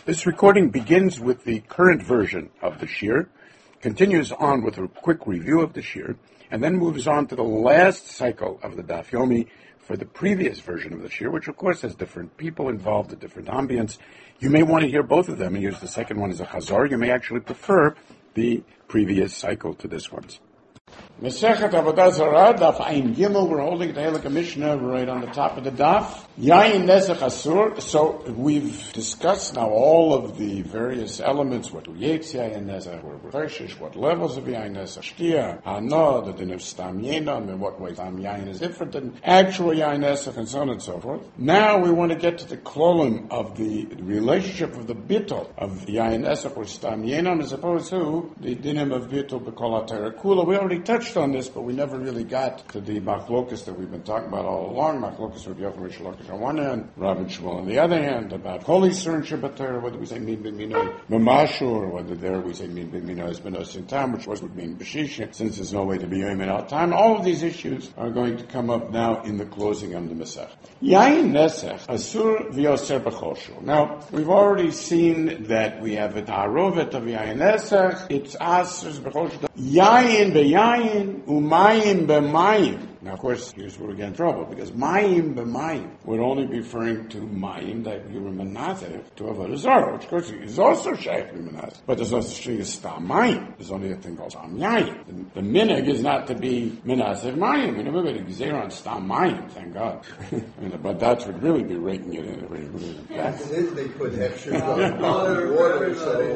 This recording begins with the current version of the shir, continues on with a quick review of the shir, and then moves on to the last cycle of the Daf Yomi for the previous version of the shir, which of course has different people involved, a different ambience. You may want to hear both of them and use the second one as a chazar. You may actually prefer the previous cycle to this one. Mesechet Avodah Zarah, Daf Ayin Gimel. We're holding the Halakha Mishnah right on the top of the Daf. Yayin Nesach Asur. So we've discussed now all of the various elements, what Yetz Yayin Nesach, what levels of Yayin Nesach, Shtia, Hana, the din of Stam Yenam, and what way Stam Yayin is different than actual Yayin Nesach, and so on and so forth. Now we want to get to the klolim of the relationship of the bittul of Yayin Nesach or Stam Yenam as opposed to the dinim of bittul b'kol HaTorah Kula. We already touched on this, but we never really got to the machlokas that we've been talking about all along. Machlokas with Yochanan Rish Lakish on one hand, Rav and Shmuel on the other hand, about Holy Cern Shabbat Torah, whether we say Min B'mino Mamashu, or whether there we say Min B'mino is Benos in time, which was would mean B'shisha, since there's no way to be Yom in our time. All of these issues are going to come up now in the closing of the Masech. Yayin Nesech, Asur V'yoser B'choshu. Now, we've already seen that we have a Ta'arovet of Yayin Nesech, it's Asur B'choshu. Yayin B'yayin, Umayim B'mayim. Now, of course, here's where we get in trouble, because Mayim B'mayim would only be referring to Mayim that you were Menazeh to Avodah Zarah, which, of course, is also Shaykh Menazeh. But there's no such thing as Stam Mayim. There's only a thing called Stam Yayim. The minig is not to be Menazeh Mayim. We never made a gzeira on Stam Mayim, thank God. But that would really be raking it in. They put extra water,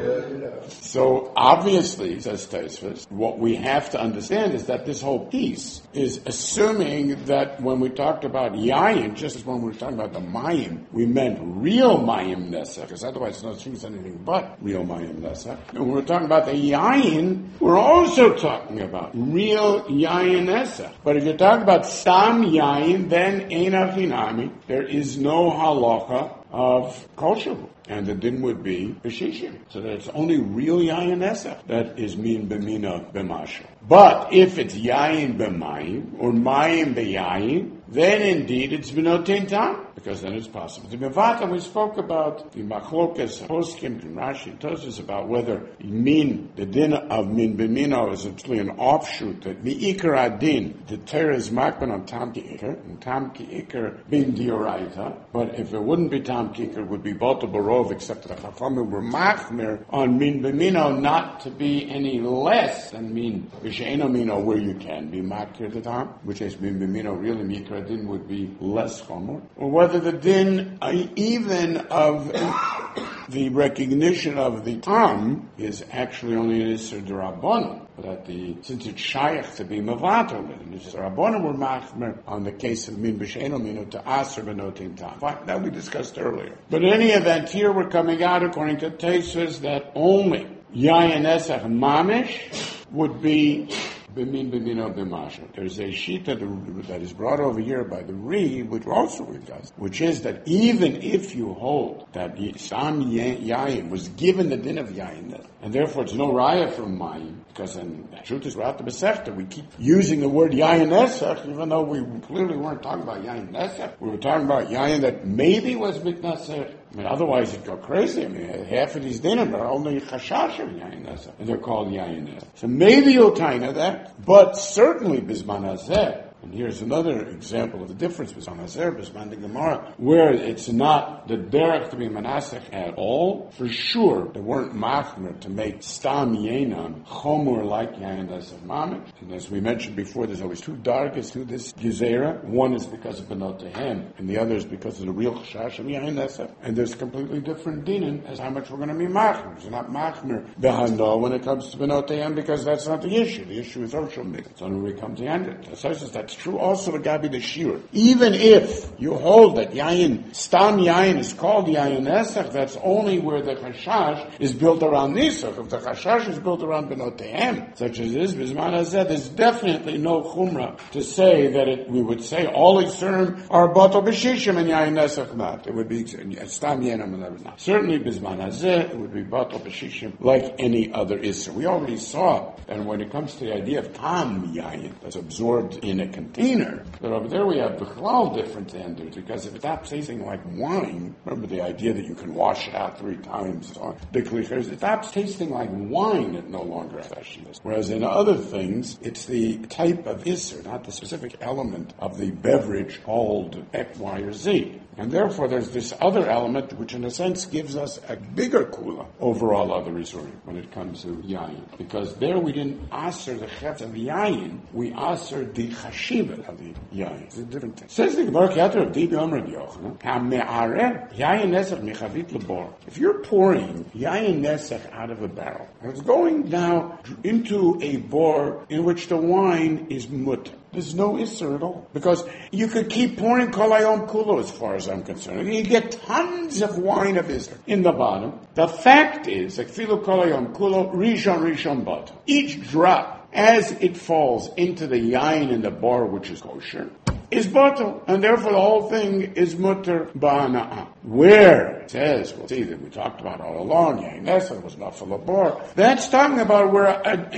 So, obviously, says Tosfos, what we have to understand is that this whole piece is assuming that when we talked about Yayin, just as when we were talking about the Mayim, we meant real Mayim Nesach, because otherwise it's not seems anything but real Mayim Nesach. And when we're talking about the Yayin, we're also talking about real Yayin Nesach. But if you're talking about Stam Yayin, then Ein Achinami, there is no halacha of kosher. And the din would be b'shishim. So that it's only real yayin nesach that is min b'mina b'masha. But if it's yayin b'mayim, or mayim b'yayin, then indeed it's b'notein tam, because then it's possible to be vata. We spoke about the machlokas, poskim, and Rashi, and Tosfos about whether the din of min b'mina is actually an offshoot, that mi'ikar adin, the Torah is makban on tam ki'ikar, and tam ki'ikar bin dioraita, but if it wouldn't be tam ki'ikar, it would be bota barov, except that the Chachamim were machmir on min b'mino not to be any less than min b'she'eno mino, where you can be makir the tam, which is min b'mino, really mikra din would be less chomer, or whether the din even of the recognition of the tam is actually only an isser d'rabbanan, but since it's shaykh to be mavato, and it's rabbanan were machmer on the case of min b'she'eno mino to aser b'notim tam. That we discussed earlier. But in any event, here we're coming out according to Tosfos that only yayin nesach mamish would be b'min b'mino b'masha. There's a shita that is brought over here by the Ri, which also we discussed, which is that even if you hold that Stam Yayin was given the din of Yayin, and therefore it's no raya from Mayim, because in the truth is we're out the Masechta, we keep using the word Yayin Nesach, even though we clearly weren't talking about Yayin Nesach. We were talking about Yayin that maybe was Mitnaseh. I mean, otherwise it'd go crazy. I mean, half of these dinim are only chashash of Yayin Nesach, and they're called Yayin Nesach. So maybe you'll taina that, but certainly Bizman Hazeh. And here's another example of the difference between Hazer, Bisman, the Gemara, where it's not the derech to be manasech at all. For sure, they weren't machmer to make stam yenam chomor like yayin nesach mamish. And as we mentioned before, there's always two dargas to this gezerah. One is because of benotehem, and the other is because of the real chashash of yayin nesach. And there's completely different dinim as how much we're going to be machmer. It's not machmer behano when it comes to benotehem, because that's not the issue. The issue is oshel mikvah. It's only when we come to end it. That's true also with Gabi the Shir. Even if you hold that Yayin, Stam Yayin is called Yayin Nesach, that's only where the Chashash is built around Nisach. If the Chashash is built around Benotehem, such as this, Bisman Hazeh, there's definitely no Chumrah to say that we would say all Yisurim are Bato B'Shishim and Yayin Nesach not. It would be Stam Yayin and not. Certainly Bisman Hazeh, it would be Bato B'Shishim like any other Isur. We already saw that when it comes to the idea of Tam Yayin, that's absorbed in a container. But over there we have Bichlal different standards, because if it stops tasting like wine, remember the idea that you can wash it out 3 times on the klichers, it stops tasting like wine, it no longer has freshness. Whereas in other things, it's the type of Isser, not the specific element of the beverage called X, Y, or Z. And therefore, there's this other element which, in a sense, gives us a bigger kula over all other Isurim when it comes to Yayin. Because there we didn't aser the chetz of Yayin, we aser the chashiva of the Yayin. It's a different thing. Says the Gemara Keter of Dibi Omer Yochanan, HaMe'areh Yayin Nesach Mechavit Lebor. If you're pouring Yayin Nesach out of a barrel, and it's going now into a bor in which the wine is mutter, there's no Isser at all. Because you could keep pouring Kolayom Kulo as far as I'm concerned. You get tons of wine of Isser in the bottom. The fact is, like Filu Kolayom Kulo, Rishon bottom. Each drop, as it falls into the yain in the bar, which is kosher, is bottle, and therefore the whole thing is mutter ba'ana'ah. Where it says, we'll see that we talked about all along, yain nesach was not for the bar. That's talking about where a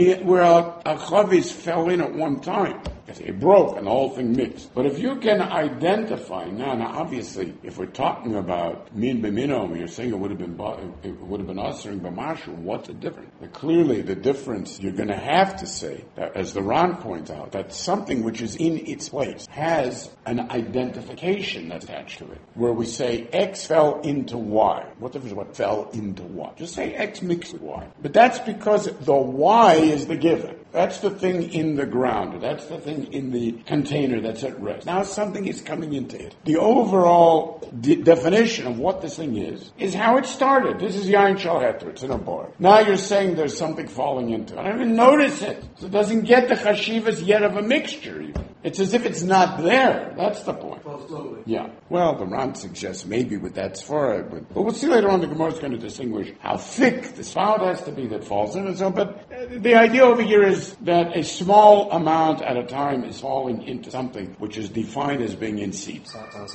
chavis fell in at one time. It broke and the whole thing mixed. But if you can identify now obviously, if we're talking about min b'minom, you're saying it would have been answering b'mashu, what's the difference? But clearly, the difference you're going to have to say that, as the Ran points out, that something which is in its place has an identification that's attached to it, where we say X fell into Y. What difference is what fell into Y? Just say X mixed with Y. But that's because the Y is the given. That's the thing in the ground. That's the thing in the container that's at rest. Now something is coming into it. The overall definition of what this thing is how it started. This is Yain Shal Heter. It's in a bar. Now you're saying there's something falling into it. I don't even notice it. So it doesn't get the chashivas yet of a mixture even. It's as if it's not there. That's the point. Yeah. Well, the Ran suggests maybe with that svara, but we'll see later on the Gemara is going to distinguish how thick the spout has to be that falls in and so. But the idea over here is that a small amount at a time is falling into something which is defined as being in seeds.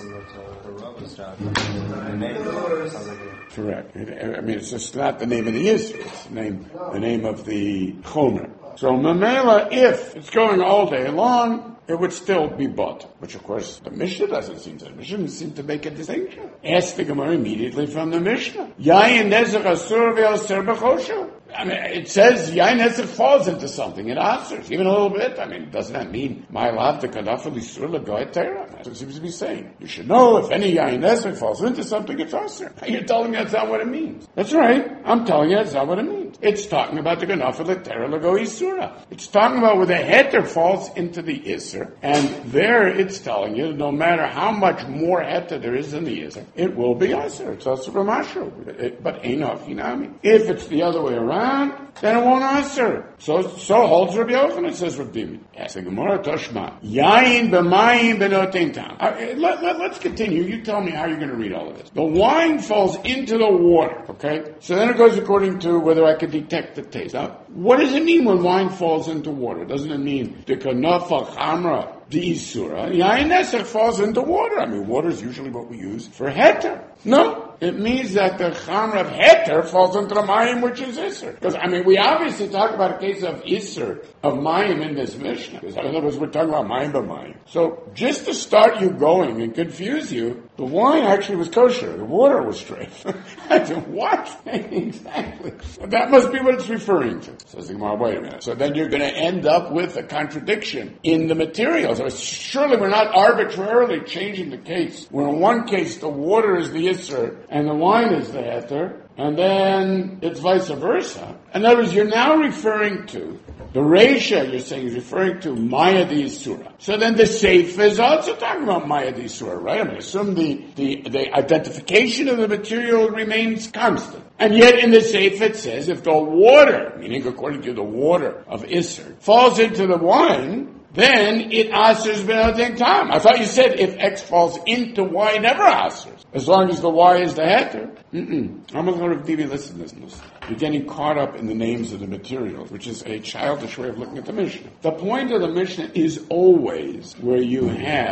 Correct. I mean, it's just not the name of the Yisr. It's the name of the Chomer. So Mamela, if it's going all day long, it would still be bought. Which, of course, the Mishnah doesn't seem to. The Mishnah doesn't seem to make a distinction. Ask the Gemara immediately from the Mishnah. Yayin nezach asur ve'aser b'choshu. I mean, it says Yain Nesach falls into something. It answers, even a little bit. I mean, doesn't that mean my love the kadafel isur legoy Torah? That's what it seems to be saying. You should know if any Yain Nesach falls into something, it's answer. You're telling me that's not what it means. That's right. I'm telling you that's not what it means. It's talking about the kadafel Torah legoy isura. It's talking about where the heter falls into the isur, and there it's telling you no matter how much more heter there is in the isur, it will be asur. It's asur b'mashu. But enough, if it's the other way around, then it won't answer. So holds Rabbi Yochanan, says Rabbi Dimi. Yes, the Gemara Toshma. Yain b'mayim b'notein tam. Let's continue. You tell me how you're going to read all of this. The wine falls into the water, okay? So then it goes according to whether I can detect the taste. Now, what does it mean when wine falls into water? Doesn't it mean the kanafa chamra? The Isura, Yain Nesach falls into water. I mean, water is usually what we use for heter. No, it means that the chamra of heter falls into the mayim, which is Isser. Because, I mean, we obviously talk about a case of Isser, of mayim in this Mishnah. Because in other words, we're talking about mayim b'mayim. So, just to start you going and confuse you, the wine actually was kosher. The water was straight. I said, what? Exactly. That must be what it's referring to. Says the Gemara, wait a minute. So then you're going to end up with a contradiction in the materials. Surely we're not arbitrarily changing the case. Where in one case the water is the Isser and the wine is the Heter, and then it's vice versa. In other words, you're now referring to the Reisha, you're saying, is referring to Maya di Isura. So then the Seif is also talking about Maya di Isura, right? I mean, assume the identification of the material remains constant. And yet in the Seif it says, if the water, meaning according to the water of Isser, falls into the wine, then it asers b'notein tam. I thought you said if X falls into Y, never asers. As long as the Y is the heter. I'm going to Rav Divi, listen to this. You're getting caught up in the names of the materials, which is a childish way of looking at the Mishnah. The point of the Mishnah is always where you have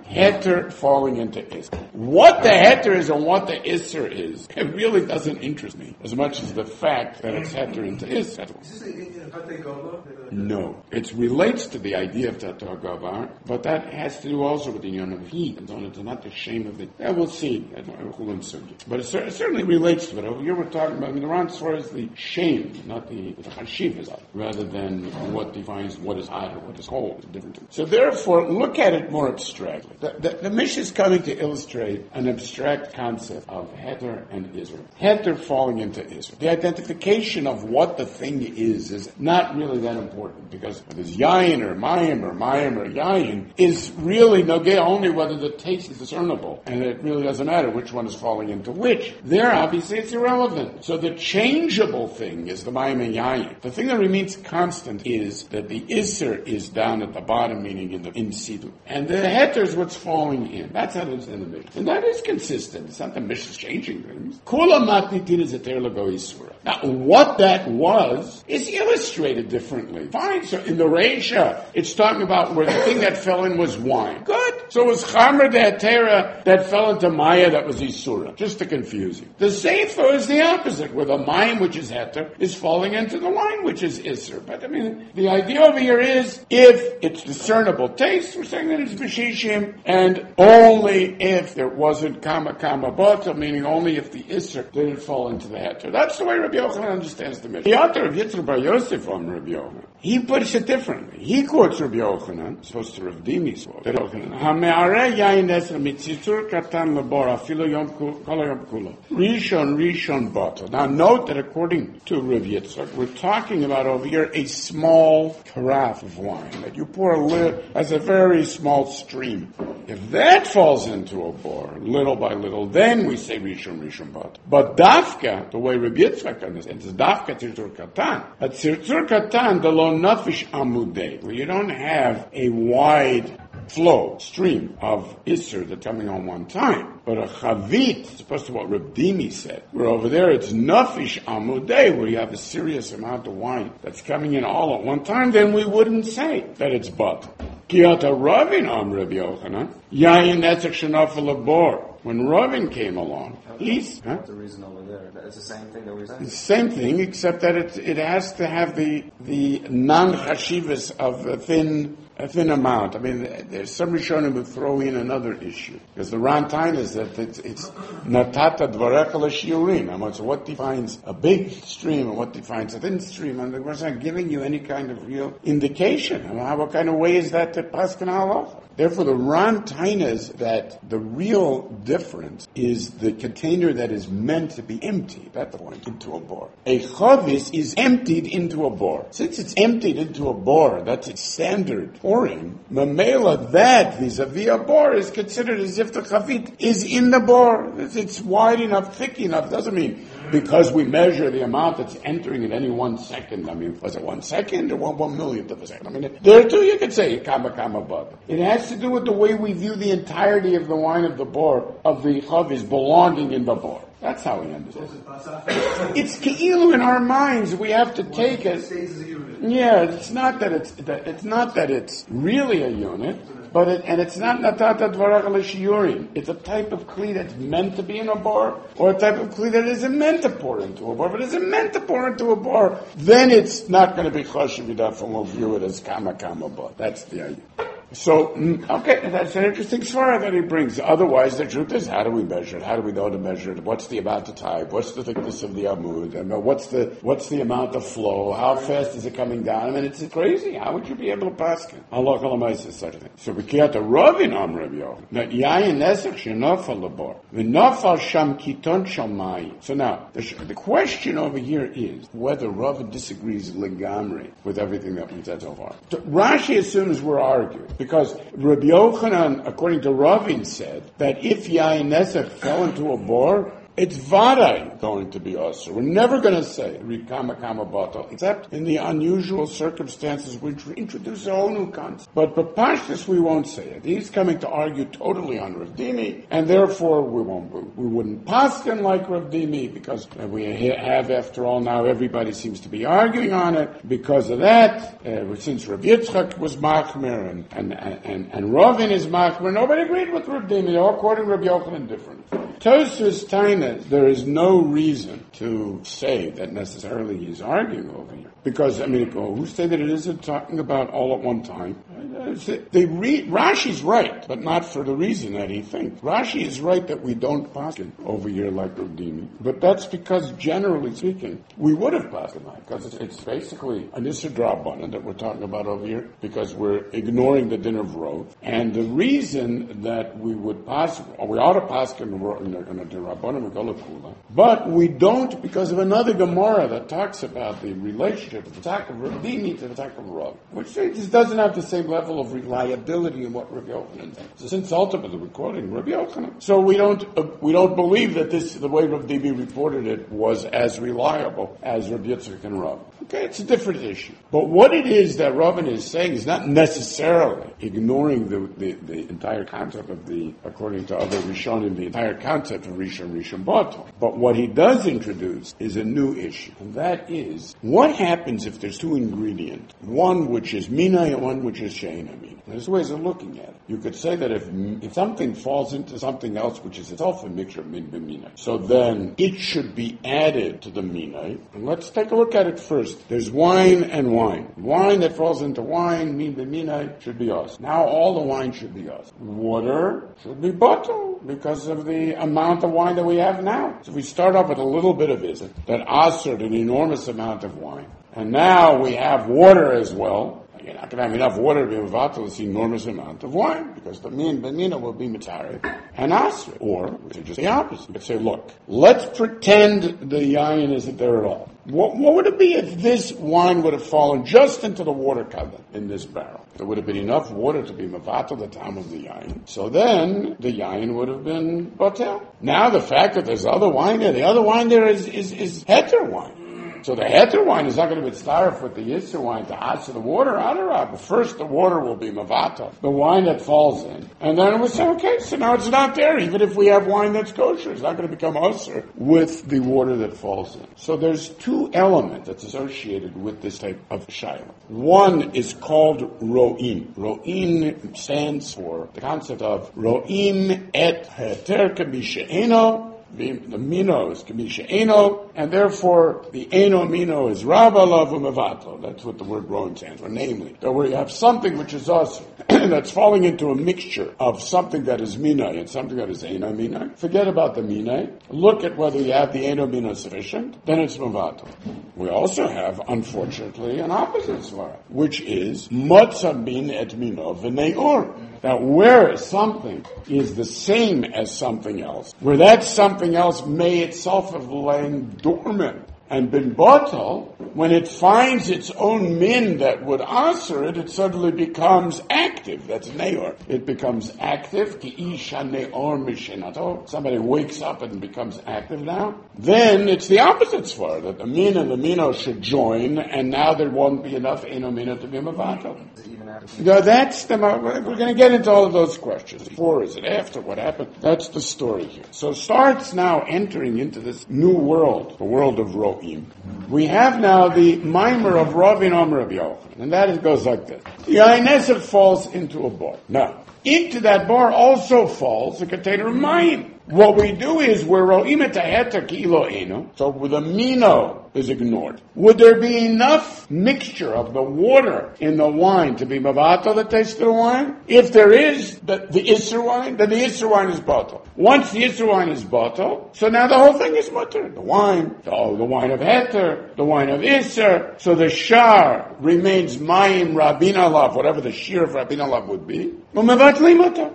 heter falling into isser. What the heter is and what the isser is, it really doesn't interest me as much as the fact that it's heter into isser. Is this in Hatei Gava? No, it relates to the idea of Tatar Gavar, but that has to do also with the union of heat, and so on. It's not the shame of it. Yeah, we'll see. But it certainly relates to it. Over here we're talking about, the Ran swears the shame, not the chashivas, rather than what defines what is hot or what is cold. It's different thing. So therefore, look at it more abstractly. The Mishnah is coming to illustrate an abstract concept of heter and Israel. Heter falling into Israel. The identification of what the thing is not really that important, because whether it's yayin or mayim or yayin is really nogeh only whether the taste is discernible, and it really doesn't matter which one is falling into which. There, obviously, it's irrelevant. So the changeable thing is the mayim and yayin. The thing that remains constant is that the isser is down at the bottom, meaning in sidu, and the heter is what's falling in. That's how it is in the Mishnah, and that is consistent. It's not the Mishnah changing things. Kula matnitin is a terlago isura. Now, what that was is illustrated differently. Fine. So in the Reisha, it's talking about where the thing that fell in was wine. Good. So it was Chamer de Hetera that fell into Maya that was Isura. Just to confuse you. The Sefer is the opposite, where the Mayim, which is Heter, is falling into the wine, which is Isur. But the idea over here is, if it's discernible taste, we're saying that it's B'shishim, and only if there wasn't Kama Bata, meaning only if the Isur didn't fall into the Heter. That's the way Rabbi Yochanan understands the Mishnah. The author of Yitzchak Bar Yosef on Rabbi Yochanan, he puts it differently. He quotes Rabbi Yochanan, supposed to Rav Dimi's quote. HaMe'areh yayin eser mitzitzur katan labor afilo yom kulo. Rishon bottle. Now note that according to Rav Yitzchak, we're talking about over here a small carafe of wine that you pour as a very small stream. If that falls into a bor, little by little, then we say Rishon bottle. But dafka, the way Rav Yitzchak understands, is dafka tzirtzur katan. At tzirtzur katan, the lo nafish amudei, where you don't have a wide stream of Isser that's coming on one time. But a chavit, as opposed to what Reb Dimi said, where over there it's nafish amudei, where you have a serious amount of wine that's coming in all at one time, then we wouldn't say that it's but. Kiyata Ravin Reb Yochanan, yayin netzach shenafel labor. When Ravin came along, What's the reason over there? It's the same thing that we're saying. It's the same thing, except that it has to have the non-chashivas of a thin amount. I mean, there's some Rishonim who throw in another issue, because the Rantain is that it's natata dvarecha l'shiurim. So what defines a big stream and what defines a thin stream? And we're not giving you any kind of real indication. What kind of way is that to paskin halacha? Therefore, the Rantain is that the real difference is the container that is meant to be emptied, at the point, into a bor. A chavis is emptied into a bor. Since it's emptied into a bor, that's its standard pouring, mamela, that vis-a-vis a bor is considered as if the chavit is in the bor. It's wide enough, thick enough. Doesn't mean because we measure the amount that's entering at any 1 second. I mean, was it 1 second or 1 millionth of a second? I mean, there too you could say kama bud. It has to do with the way we view the entirety of the wine of the bor, of the chavis belonging in the bor. That's how we understand it. It's keilu in our minds. We have to take it. Yeah, it's not that it's really a unit, but it's not natata dvarach l'shiurim. It's a type of kli that's meant to be in a bar, or a type of kli that isn't meant to pour into a bar. But isn't meant to pour into a bar, then it's not going to be chashiv enough, and we'll view it as kama bar. That's the idea. So, okay, that's an interesting svara that he brings. Otherwise, the truth is, how do we measure it? How do we know to measure it? What's the amount of type? What's the thickness of the amud? And what's the amount of flow? How fast is it coming down? I mean, it's crazy. How would you be able to pass it? Allah kalamais is such a thing. So we can't Ravin Rabbi Yochanan that yayin nesach shenafal labor v'nafal sham kiton shamai. So now the question over here is whether Ravin disagrees legamri with everything that we said so far. So Rashi assumes we're arguing. Because Rabbi Yochanan, according to Ravin, said that if Yain Nesach fell into a bor, it's vaday going to be usher. We're never going to say rikama kama batal, except in the unusual circumstances which introduce a whole new concept. But Pashtus, we won't say it. He's coming to argue totally on Rav Dimi, and therefore we wouldn't paskin like Rav Dimi, because we have, after all, now everybody seems to be arguing on it. Because of that, since Rav Yitzchak was machmer and Ravin is machmer, nobody agreed with Rav Dimi. They're all quoting Rav Yochanan different. Tosfos Taina, there is no reason to say that necessarily he's arguing over here. Because, who say that it isn't talking about all at one time? Rashi's right, but not for the reason that he thinks. Rashi is right that we don't paskin over here like Rav Dimi. But that's because, generally speaking, we would have paskin like, because it's basically an Issa Drabanan that we're talking about over here, because we're ignoring the din of Rov. And the reason that we would we ought to paskin in a Drabanan, we go Kula. But we don't because of another Gemara that talks about the relationship of the attack of Rav Dimi to the attack of Rav, which just doesn't have the same level of reliability in what Rabbi Yochanan thinks. So since ultimately we're quoting Rabbi Yochanan, so we don't believe that the way Rav Dimi reported it was as reliable as Rabbi Yitzchak and Rav. Okay, it's a different issue. But what it is that Ravin is saying is not necessarily ignoring the entire concept of according to other Rishonim, the entire concept of Rishon Batal. But what he does introduce is a new issue, and that is what happens if there's two ingredients, one which is mina and one which is she'ena mina. There's ways of looking at it. You could say that if something falls into something else which is itself a mixture of min and mina, so then it should be added to the mina. And let's take a look at it first. There's wine and wine. Wine that falls into wine, min and mina, should be us. Now all the wine should be us. Water should be batal because of the amount of wine that we have now. So we start off with a little bit of it that asered an enormous amount of wine. And now we have water as well. You're not going to have enough water to be mevatel this enormous amount of wine, because the min b'mina will be mitari and asr. Or we could just the opposite. We could say, look, let's pretend the yayin isn't there at all. What would it be if this wine would have fallen just into the water cover in this barrel? There would have been enough water to be mevatel the time of the yayin. So then the yayin would have been batel. Now the fact that there's other wine there, the other wine there is heter wine. So the heter wine is not going to be starved with the yisur wine to add to the water. But first the water will be mavata, the wine that falls in. And then we say, okay, so now it's not there. Even if we have wine that's kosher, it's not going to become usur with the water that falls in. So there's two elements that's associated with this type of shaila. One is called ro'im. Ro'im stands for the concept of ro'im et heter k'mishe'eno. The mino is kamisha eno, and therefore the eno mino is rabba lavu mevato. That's what the word roin stands for. Namely, that where you have something which is us that's falling into a mixture of something that is mina and something that is eno mina. Forget about the mina. Look at whether you have the eno mina sufficient. Then it's mevato. We also have, unfortunately, an opposite svara, which is matzah min et mino v'neor. That where something is the same as something else, where that something else may itself have lain dormant and been batal, when it finds its own min that would answer it, it suddenly becomes active. That's neor. It becomes active. Ki isha neor mishenato. Somebody wakes up and becomes active now. Then it's the opposite svara, that the min and the mino should join, and now there won't be enough eno mino to be mavato. No, we're going to get into all of those questions. Before, is it after? What happened? That's the story here. So it starts now entering into this new world, the world of Ro'im. We have now the mimer of Ravin Omer Rabbi Yochanan, and that goes like this. The Yain falls into a bar. Now, into that bar also falls a container of mayim. What we do is we're ro'im et heter kilo eno, so the mino is ignored. Would there be enough mixture of the water in the wine to be mavato the taste of the wine? If there is the isur wine, then the isur wine is batal. Once the isur wine is batal, so now the whole thing is mutter. The wine, the wine of heter, the wine of isur, so the shar remains mayim rabin alav, whatever the shear of rabin alav would be. Umevatli mutter.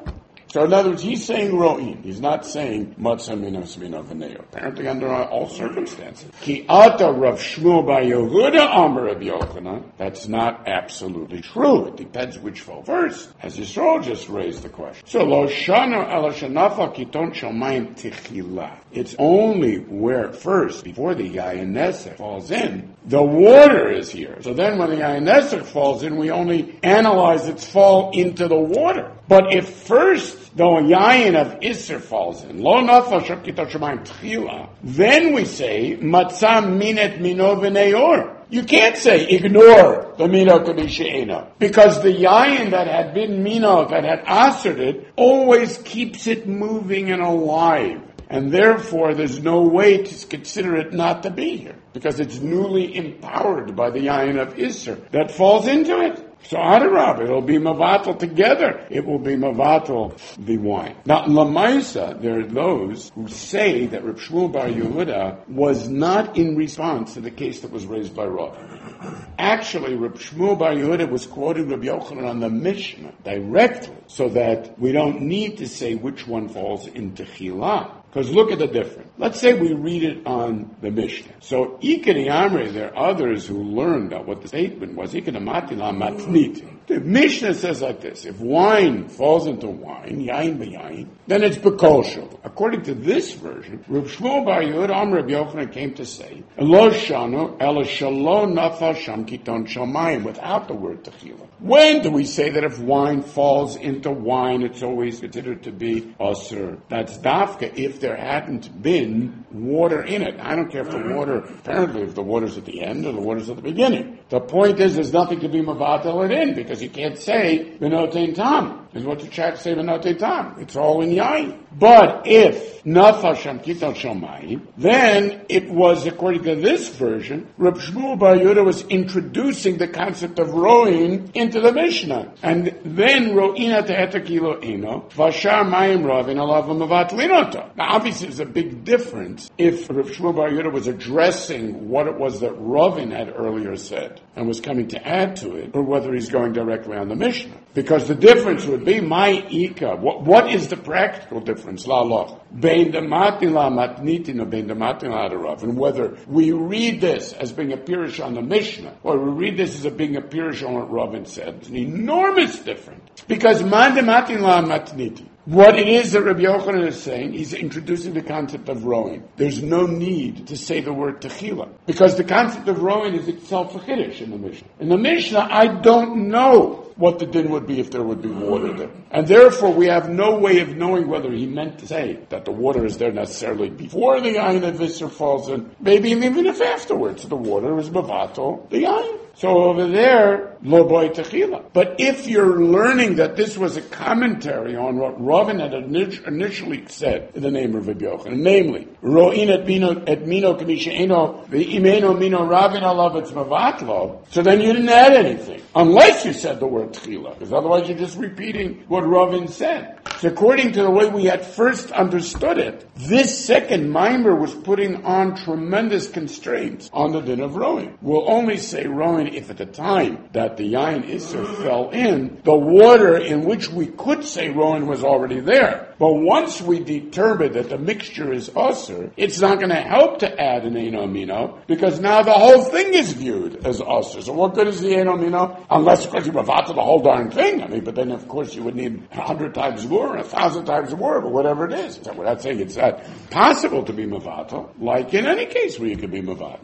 So in other words, he's saying ro'in. He's not saying matzah mina smina v'neo. Apparently under all circumstances. Ki ata Rav Shmuel bar Yehuda Amar Rav Yochanan. That's not absolutely true. It depends which fall first. As Yisrael just raised the question. So lo shana ala shanafa kiton shamayim tichila. It's only where first, before the Yayin Nesach falls in, the water is here. So then when the Yayin Nesach falls in, we only analyze its fall into the water. But if first the Yayin of Isser falls in, lo nafa shakita shamayim tchila, then we say, matzah minet mino v'neyor. You can't say ignore the Mino Kadisha because the Yayin that had been Mino, that had answered it, always keeps it moving and alive. And therefore, there's no way to consider it not to be here, because it's newly empowered by the Yayin of Isser that falls into it. So Adarab, it'll be Mavatal together. It will be Mavatal the wine. Now, Lamaisa, there are those who say that Reb Shmuel bar Yehuda was not in response to the case that was raised by Rav. Actually, Reb Shmuel bar Yehuda was quoting Reb Yochanan on the Mishnah directly, so that we don't need to say which one falls into Chilah. Because look at the difference. Let's say we read it on the Mishnah. So, Ikari Amre, there are others who learned that what the statement was, Ikari Matila Matniti. The Mishnah says like this: if wine falls into wine, yain b'yain, then it's bekosho. According to this version, Reb Shmuel bar Yehuda Amar Reb Yochanan came to say, Elo shano, ela shalo nafa sham kiton shamayim, without the word techila. When do we say that if wine falls into wine, it's always considered to be asur? That's dafka if there hadn't been water in it. I don't care if the water, apparently if the water's at the end or the water's at the beginning. The point is, there's nothing to be mavatal it in, because you can't say b'notein tam. Is what you try to say b'notein tam. It's all in yain. But if nafa sham kiton shamayim, then it was, according to this version, Reb Shmuel bar Yehuda was introducing the concept of roin into the Mishnah. And then ro'ina te'eta kilo ino, vashar mayim ravin alav mavatlinoto. Now obviously there's a big difference if Reb Shmuel bar Yehuda was addressing what it was that Ravin had earlier said and was coming to add to it, or whether he's going directly on the Mishnah. Because the difference would be my ika. What is the practical difference? La loch. Bein the matin la matnitin or bein the matin la adarav. And whether we read this as being a pirush on the Mishnah, or we read this as being a pirush on what Ravin said, it's an enormous difference. Because man de matin la matnitin. What it is that Rabbi Yochanan is saying, he's introducing the concept of rowing. There's no need to say the word techila, because the concept of rowing is itself a chiddush in the Mishnah. In the Mishnah, I don't know what the din would be if there would be water there. And therefore, we have no way of knowing whether he meant to say that the water is there necessarily before the ayin of Visser falls in, maybe even if afterwards the water is bavato, the ayin. So over there, lo boy techila. But if you're learning that this was a commentary on what Ravin had initially said in the name of Rabbi Yochanan, namely, ro'in et mino k'misha eno v'imeno mino Ravin alav etz mavatlo, so then you didn't add anything. Unless you said the word techila, because otherwise you're just repeating what Ravin said. So according to the way we had first understood it, this second mimer was putting on tremendous constraints on the din of rowing. We'll only say rowing if at the time that the Yain Isser fell in, the water in which we could say rowing was already there. But once we determine that the mixture is Asr, it's not going to help to add an Eino Mino, because now the whole thing is viewed as Asr. So what good is the Eino Mino? Unless, of course, you mavata the whole darn thing. I mean, but then, of course, you would need 100 times more, 1,000 times more, but whatever it is. So we're not saying it's not possible to be mavata, like in any case where you could be mavata.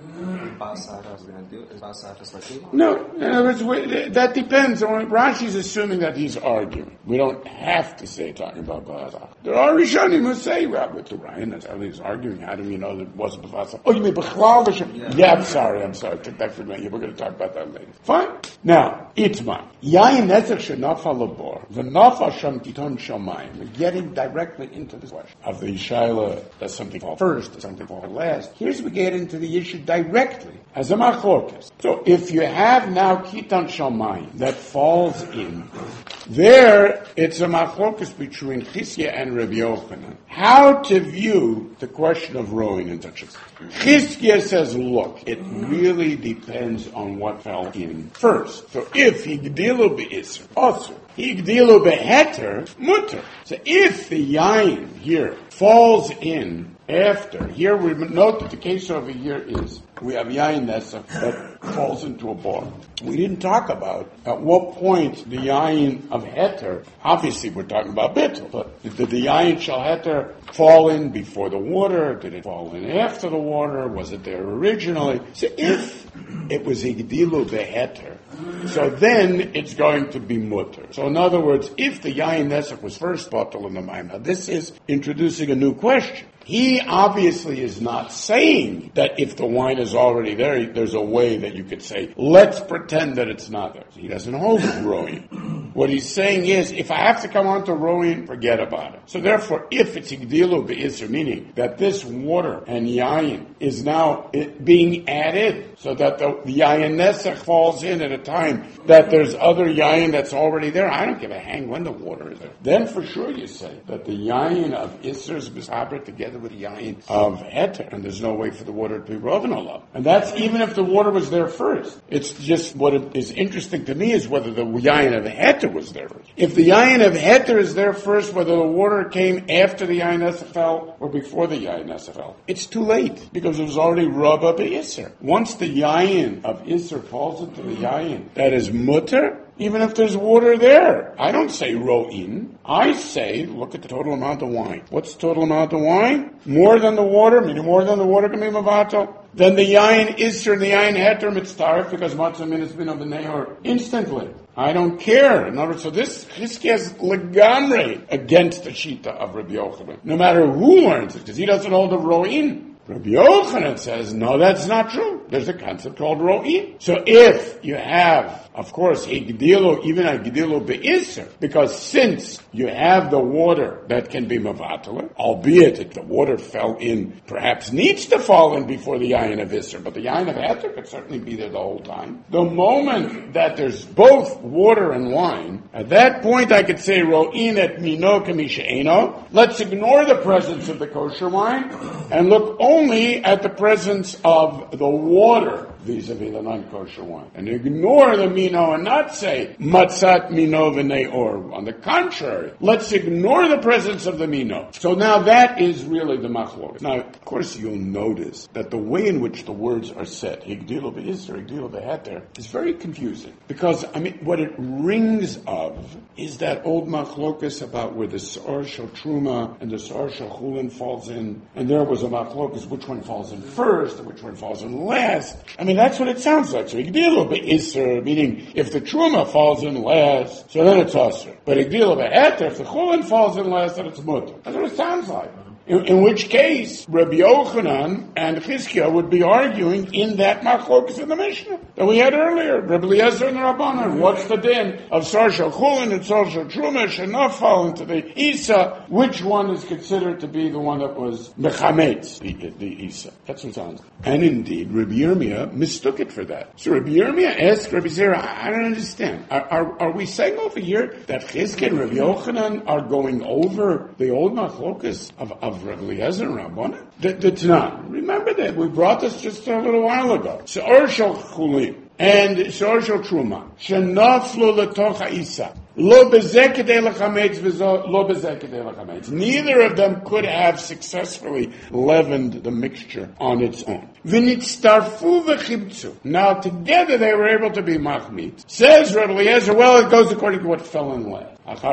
No, in other words, that depends. Rashi's assuming that he's arguing. We don't have to say talking about Ba'asach. There are Rishonim who say, Rabbi Turayan, that's how he's arguing. How do we know that it wasn't Ba'asach? Oh, you mean B'chlal V'shem? Yeah, I'm sorry. Took that from me. We're going to talk about that later. Fine. Now, Itma. Yayin Netzer Shenafa Labor. V'nafa Sham Kiton Shamayim. We're getting directly into this question of the Shaila. Does something fall first? Does something fall last? Here's we get into the issue directly. correctly as a machlokas. So if you have now kitan shamayim that falls in, there it's a machlokas between Chizkiah and Rabbi Yochanan. How to view the question of rowing in such a Chizkiah says, look, it really depends on what fell in first. So if higdilu be'isr, asr, higdilu be'heter, mutter. So if the yain here falls in after, here we note that the case over here is we have yain nesach that falls into a bar. We didn't talk about at what point the yain of heter, obviously we're talking about bittul, but did the yain shal heter fall in before the water? Did it fall in after the water? Was it there originally? So if it was igdilu beheter, so then it's going to be mutter. So in other words, if the yain nesach was first batel in the mayim, now this is introducing a new question. He obviously is not saying that if the wine is already there, there's a way that you could say, let's pretend that it's not there. He doesn't hold rowing. What he's saying is, if I have to come on to rowing, forget about it. So therefore, if it's igdilu be'isr, meaning that this water and yayin is now being added, so that the yayin nesach falls in at a time that there's other yayin that's already there, I don't give a hang when the water is there. Then for sure you say that the yayin of isr is mishabed together with the yayin of heter, and there's no way for the water to be roven olav. And that's even if the water was there first. It's just what is interesting to me is whether the yayin of heter was there first. If the yayin of heter is there first, whether the water came after the yayin nesach fell or before the yayin nesach fell, it's too late because it was already rubba be'isr. Once the yayin of isr falls into the yayin that is mutter, even if there's water there. I don't say ro'in. I say, look at the total amount of wine. What's the total amount of wine? More than the water, meaning more than the water can be mavato. Then the yayin isser and the yayin heter mitztaref because matzah min is bin of the neor instantly. I don't care. In other words, so this is legamre against the shita of Rabbi Yochanan. No matter who learns it, because he doesn't hold of ro'in. Rabbi Yochanan says, no, that's not true. There's a concept called ro'in. So if you have, of course, igdilu, even igdilu be'isr, because since you have the water that can be mavatalah, albeit that the water fell in, perhaps needs to fall in before the yayin of isr, but the yayin of heter could certainly be there the whole time. The moment that there's both water and wine, at that point I could say ro'in et mino kamishe'eno. Let's ignore the presence of the kosher wine and look only at the presence of the water vis-a-vis the non-kosher wine. And ignore the mino and not say matzat mino v'neor. On the contrary, let's ignore the presence of the mino. So now that is really the machlok. Now, of course, you'll notice that the way in which the words are said, higdilu be'isr, higdilu beheter, is very confusing. Because, what it rings of is that old machlokas about where the sar shel truma and the sar shel chulin falls in, and there was a machlokas which one falls in first and which one falls in last. That's what it sounds like. So igdilu be'isr, meaning if the truma falls in last, so then it's asr. But igdilu be'heter, if the chulin falls in last, then it's mutter. That's what it sounds like. In which case, Rabbi Yochanan and Chizkiah would be arguing in that machlokas in the Mishnah that we had earlier. Rabbi Eliezer and the Rabbanan. What's the din of sar shel chulin and sar shel truma should not fall into the Isa? Which one is considered to be the one that was mechametz, the Isa? That's what it sounds like. And indeed, Rabbi Yirmiyah mistook it for that. So Rabbi Yirmiyah asked Rabbi Zera, I don't understand. Are we saying over here that Chizkiah and Rabbi Yochanan are going over the old machlokas of Rabbi Eliezer and Rabbanan? That's not. Remember that. We brought this just a little while ago. Sa'or shel chulin and sa'or shel truma shenaflu letoch ha'isa. Lo bezeh kedei lachametz v'zo lo bezeh kedei lachametz. Neither of them could have successfully leavened the mixture on its own. V'nitztarfu v'chibtzu. Now together they were able to be machmit. Says Rabbi Eliezer, well, it goes according to what fell in last.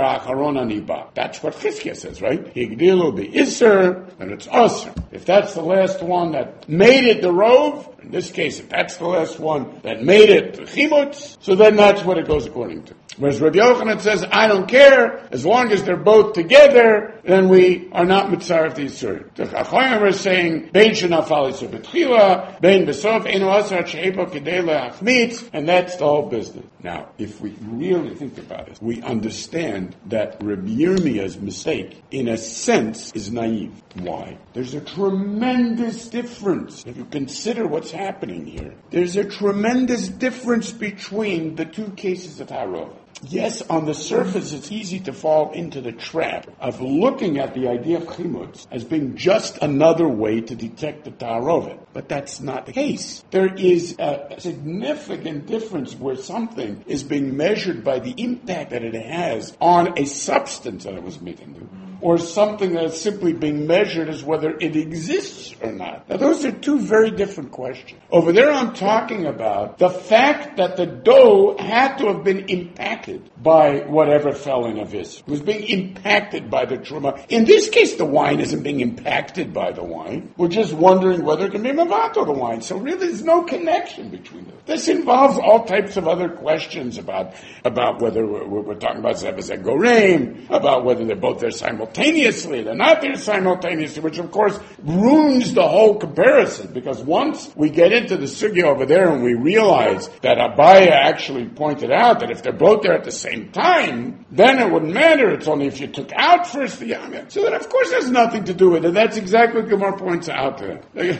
That's what Chizkiah says, right? Higdilu be'isr, and it's asr. If that's the last one that made it the rov, in this case, if that's the last one that made it the chimutz, so then that's what it goes according to. Whereas Rabbi Yochanan says, I don't care, as long as they're both together, then we are not mitzaref the Yisurim. The Chachayim are saying, Bein shenafal Yisur b'tchila, Bein besof, Eino asar she'ebo k'dei le'achmitz, and that's the whole business. Now, if we really think about it, we understand that Rabbi Yirmiyah's mistake, in a sense, is naive. Why? There's a tremendous difference. If you consider what's happening here, there's a tremendous difference between the two cases of Harova. Yes, on the surface, it's easy to fall into the trap of looking at the idea of chimutz as being just another way to detect the ta'arovet. But that's not the case. There is a significant difference where something is being measured by the impact that it has on a substance that it was made into, or something that's simply being measured as whether it exists or not. Now, those are two very different questions. Over there, I'm talking about the fact that the dough had to have been impacted by whatever fell in avis. It was being impacted by the truma. In this case, the wine isn't being impacted by the wine. We're just wondering whether it can be mavato the wine. So really, there's no connection between them. This involves all types of other questions about whether we're talking about zebazek goreim, about whether they're both there simultaneously, they're not there simultaneously, which of course ruins the whole comparison, because once we get into the sugya over there and we realize that Abaya actually pointed out that if they're both there at the same time, then it wouldn't matter. It's only if you took out first the yamim. So that of course has nothing to do with it. That's exactly what Gemara points out there.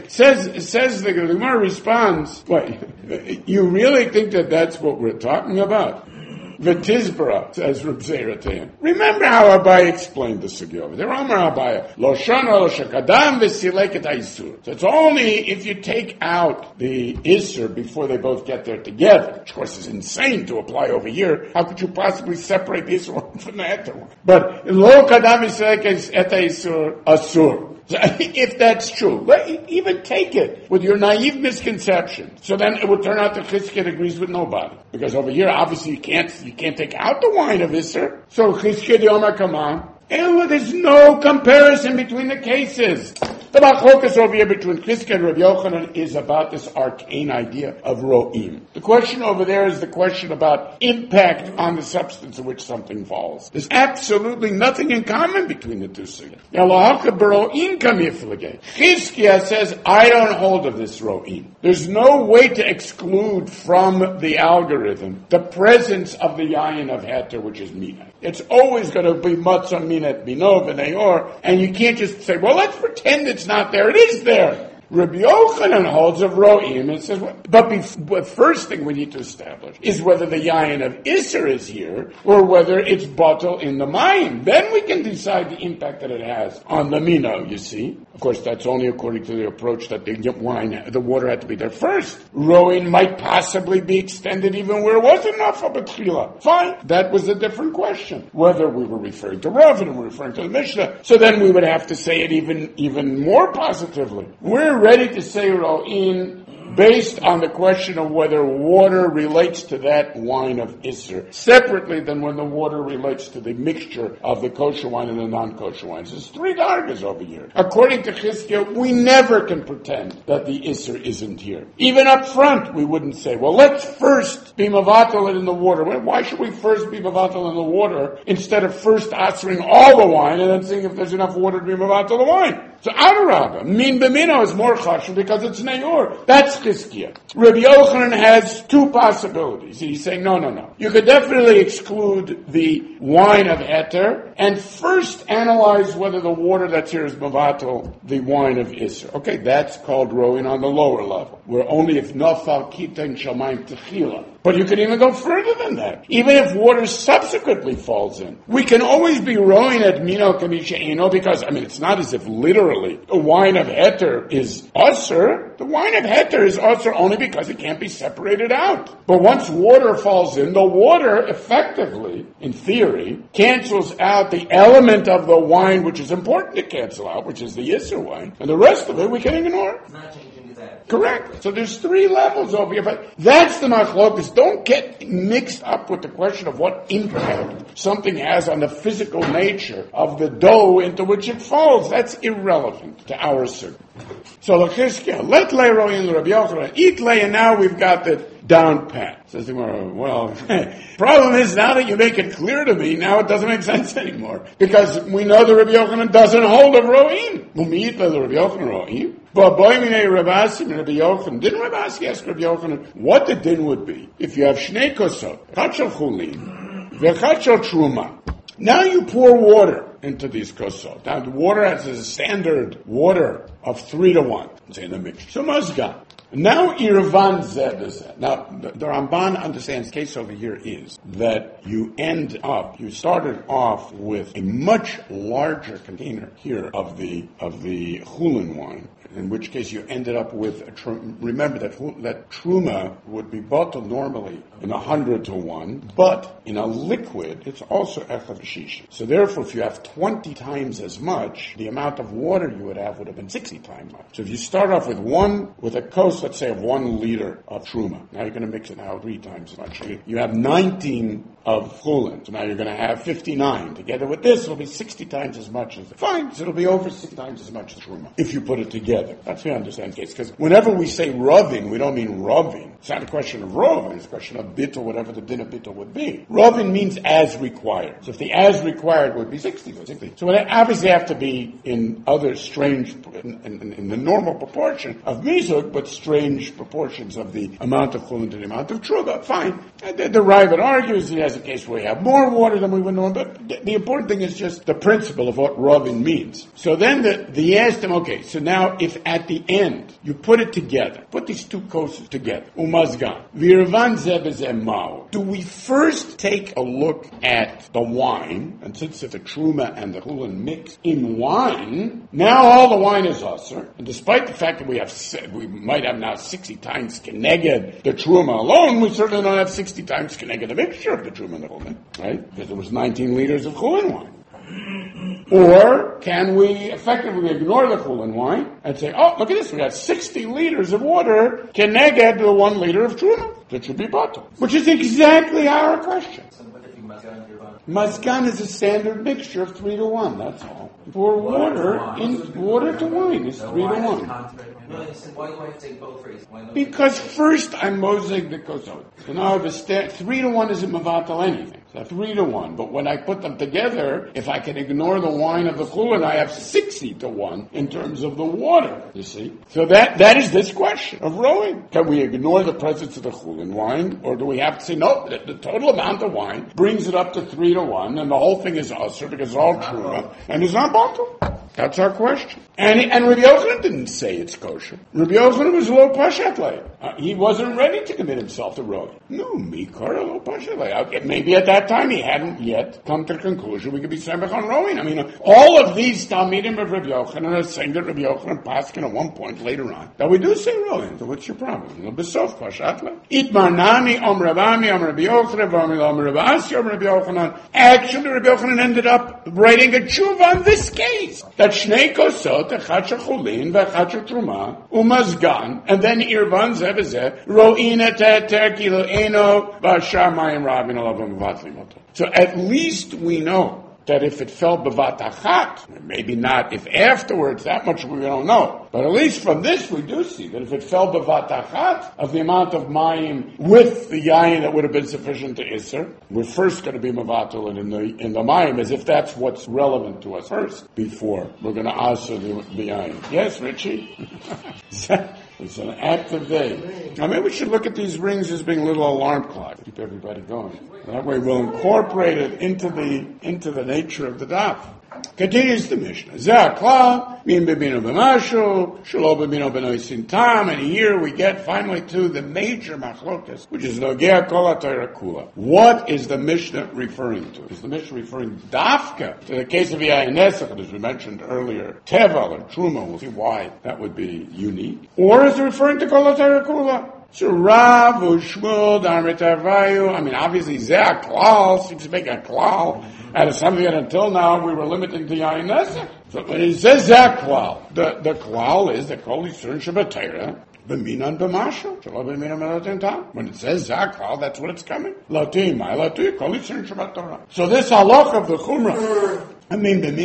Says the Gemara responds, what, you really think that that's what we're talking about? V'tizbara, says Reb Zera to him. Remember how Abaye explained the sugya over there. Amar Abaye, lo shana lo shakadam v'sileket ha'isur. So it's only if you take out the isur before they both get there together, which of course is insane to apply over here. How could you possibly separate the isur one from the other one? But lo kadam v'sileket et ha'isur asur. So if that's true, even take it with your naive misconception. So then it would turn out that Chizkiah agrees with nobody. Because over here, obviously, you can't take out the wine of Isser. So Chizkiah the Omer Kaman. And there's no comparison between the cases. The machlokas over here between Chizkiah and Rabbi Yochanan is about this arcane idea of ro'im. The question over there is the question about impact on the substance in which something falls. There's absolutely nothing in common between the two sugyas. Chizkiah says, I don't hold of this ro'im. There's no way to exclude from the algorithm the presence of the yayin of heter, which is mina. It's always going to be matzah minet binov and ayor, and you can't just say, well, let's pretend it's not there. It is there. Rabbi Yochanan holds of ro'im and says, but the first thing we need to establish is whether the yayin of Isser is here or whether it's batel in the mayim. Then we can decide the impact that it has on the mino, you see. Of course, that's only according to the approach that the water had to be there first. Ro'in might possibly be extended even where it wasn't enough of a tchila. Fine. That was a different question. Whether we were referring to Rav and we were referring to the Mishnah. So then we would have to say it even more positively. We're ready to say ro'in based on the question of whether water relates to that wine of Isser separately than when the water relates to the mixture of the kosher wine and the non-kosher wines. There's three dargas over here. According to Chizkiah, we never can pretend that the Isser isn't here. Even up front, we wouldn't say, well, let's first be mavatal it in the water. Why should we first be mavatal in the water instead of first answering all the wine and then seeing if there's enough water to be mavatal the wine? So Adarabah, min b'mino is more chashuv because it's neyor. That's Chizkiah. Rabbi Yochanan has two possibilities. He's saying, no. You could definitely exclude the wine of Eter and first analyze whether the water that's here is mavatal, the wine of Isser. Okay, that's called rowing on the lower level, where only if nafal kitain shamayim techila. But you can even go further than that. Even if water subsequently falls in, we can always be rowing at mino kamisha eno because, it's not as if literally the wine of Heter is usher. The wine of Heter is usher only because it can't be separated out. But once water falls in, the water effectively, in theory, cancels out the element of the wine which is important to cancel out, which is the Yisr wine. And the rest of it we can ignore. It's not changing his attitude. Correct. So there's three levels over here, but that's the machlokas. Don't get mixed up with the question of what impact something has on the physical nature of the dough into which it falls. That's irrelevant to our circle. So L'chizkiah, let le'royin Rabbi Yochanan, eat lay, and now we've got the down pat. Says the Gemara, well, problem is now that you make it clear to me, now it doesn't make sense anymore. Because we know the Rabbi Yochanan doesn't hold of Ro'im. Umiyit the Rabbi Yochanan Ro'im. But Rabbi Yochanan, didn't Rabbi Asi ask Rabbi Yochanan what the din would be if you have Shnei Kosot, Echad shel Chulin, V'echad shel Truma. Now you pour water into these kosot. Now the water has a standard water of 3-1. It's in the mixture. So Mazgan. Now Irvan Zed. Now the Ramban understands the case over here is that you started off with a much larger container here of the Chulin wine, in which case you ended up with remember that truma would be bottled normally in 100-1, but in a liquid it's also echad v'shishi. So therefore, if you have 20 times as much, the amount of water you would have have been 60 times much. So if you start off with a kos, let's say of 1 liter of truma, now you're going to mix it now 3 times as much. You have 19 of chulin, so now you're going to have 59. Together with this, it'll be 60 times as much as fine. So it'll be over 60 times as much as truma if you put it together. That's how you understand the case. Because whenever we say roving, we don't mean roving. It's not a question of roving. It's a question of bit or whatever the din of bit would be. Roving means as required. So if the as required would be 60. So it obviously have to be in other strange, in the normal proportion of mizug, but strange proportions of the amount of chulin to the amount of truma. Fine. The Raavad argues he has a case where we have more water than we would know, but the important thing is just the principle of what roving means. So then the asked him, okay, so now if at the end you put it together, put these 2 kosses together, umazgan, virvan zebezemau, do we first take a look at the wine, and since the truma and the chulin mix in wine, now all the wine is usher, and despite the fact that we might have now 60 times keneged the truma alone, we certainly don't have 60 times keneged the mixture of the truma and the chulin, right? Because there was 19 liters of chulin wine. Or can we effectively ignore the chulin wine and say, oh, look at this, we got 60 liters of water, keneged the 1 liter of truma that should be bottled? Which is exactly our question. Mazgan is a standard mixture of 3-1, that's all. For water to wine is 3-1. Why do I have to take both phrases? Because first I'm mosaic the kosot. So now 3-1 isn't mevatel anything. So 3-1. But when I put them together, if I can ignore the wine of the chulin, I have 60-1 in terms of the water. You see? So that is this question of rowing. Can we ignore the presence of the chulin wine, or do we have to say no? The total amount of wine brings it up to 3-1, and the whole thing is usher because it's all truma and it's not bottled. That's our question. And Rabbi Yochanan didn't say it's kosher. Rabbi Yochanan was lo pashat lei. He wasn't ready to commit himself to rowing. No, mikar lo pashat lei. Okay, maybe at that time he hadn't yet come to the conclusion we could be samech on rowing. I mean, all of these talmidim of Rabbi Yochanan are saying that Rabbi Yochanan paskin at one point later on that we do say rowing. So what's your problem? Besof pashat lei. Itmar nami om Rabami om Rabbi Yochanan v'om Rabbi Asi om Rabbi Yochanan. Actually, Rabbi Yochanan ended up writing a tshuva on this case. That Shnei Kosot, Echad shel Chulin, V'echad shel Truma, Umazgan, and then Irvan Zebezeh, Ro'ina Te'eter Kilo Eno, V'ashar Mayim Rabin Alavam Vatlim Oto. So at least we know that if it fell bevat achat, maybe not if afterwards, that much we don't know. But at least from this we do see that if it fell bevat achat of the amount of mayim with the yayin that would have been sufficient to isser, we're first going to be mavatul in the mayim as if that's what's relevant to us first before we're going to answer the yayin. Yes, Richie? It's an active day. Now maybe we should look at these rings as being little alarm clocks. Keep everybody going. That way we'll incorporate it into the nature of the daf. Continues the Mishnah. Zakla, min bebino b'mashu, shelo bebino b'noisin tam, and here we get finally to the major machlokas, which is nogea kol ha'torah kula. What is the Mishnah referring to? Is the Mishnah referring dafka to the case of Yayin Nesach, as we mentioned earlier, Tevel or Truma? We'll see why that would be unique. Or is it referring to kol ha'torah kula? So Rav Ushmul Darmitavayu. I mean, obviously Zeh Klal seems to make a klal out of something that until now we were limiting to Yayin Nesach. So when he says Zeh Klal, the klal is the Kol Yisur Shabbatayra. B'minan b'mashu, shelo b'minan b'noten tam. When it says zakal, that's what it's coming. Lati, my lati, kol yisur Shabbat Torah. So this halach of the chumrah, I mean b'minai,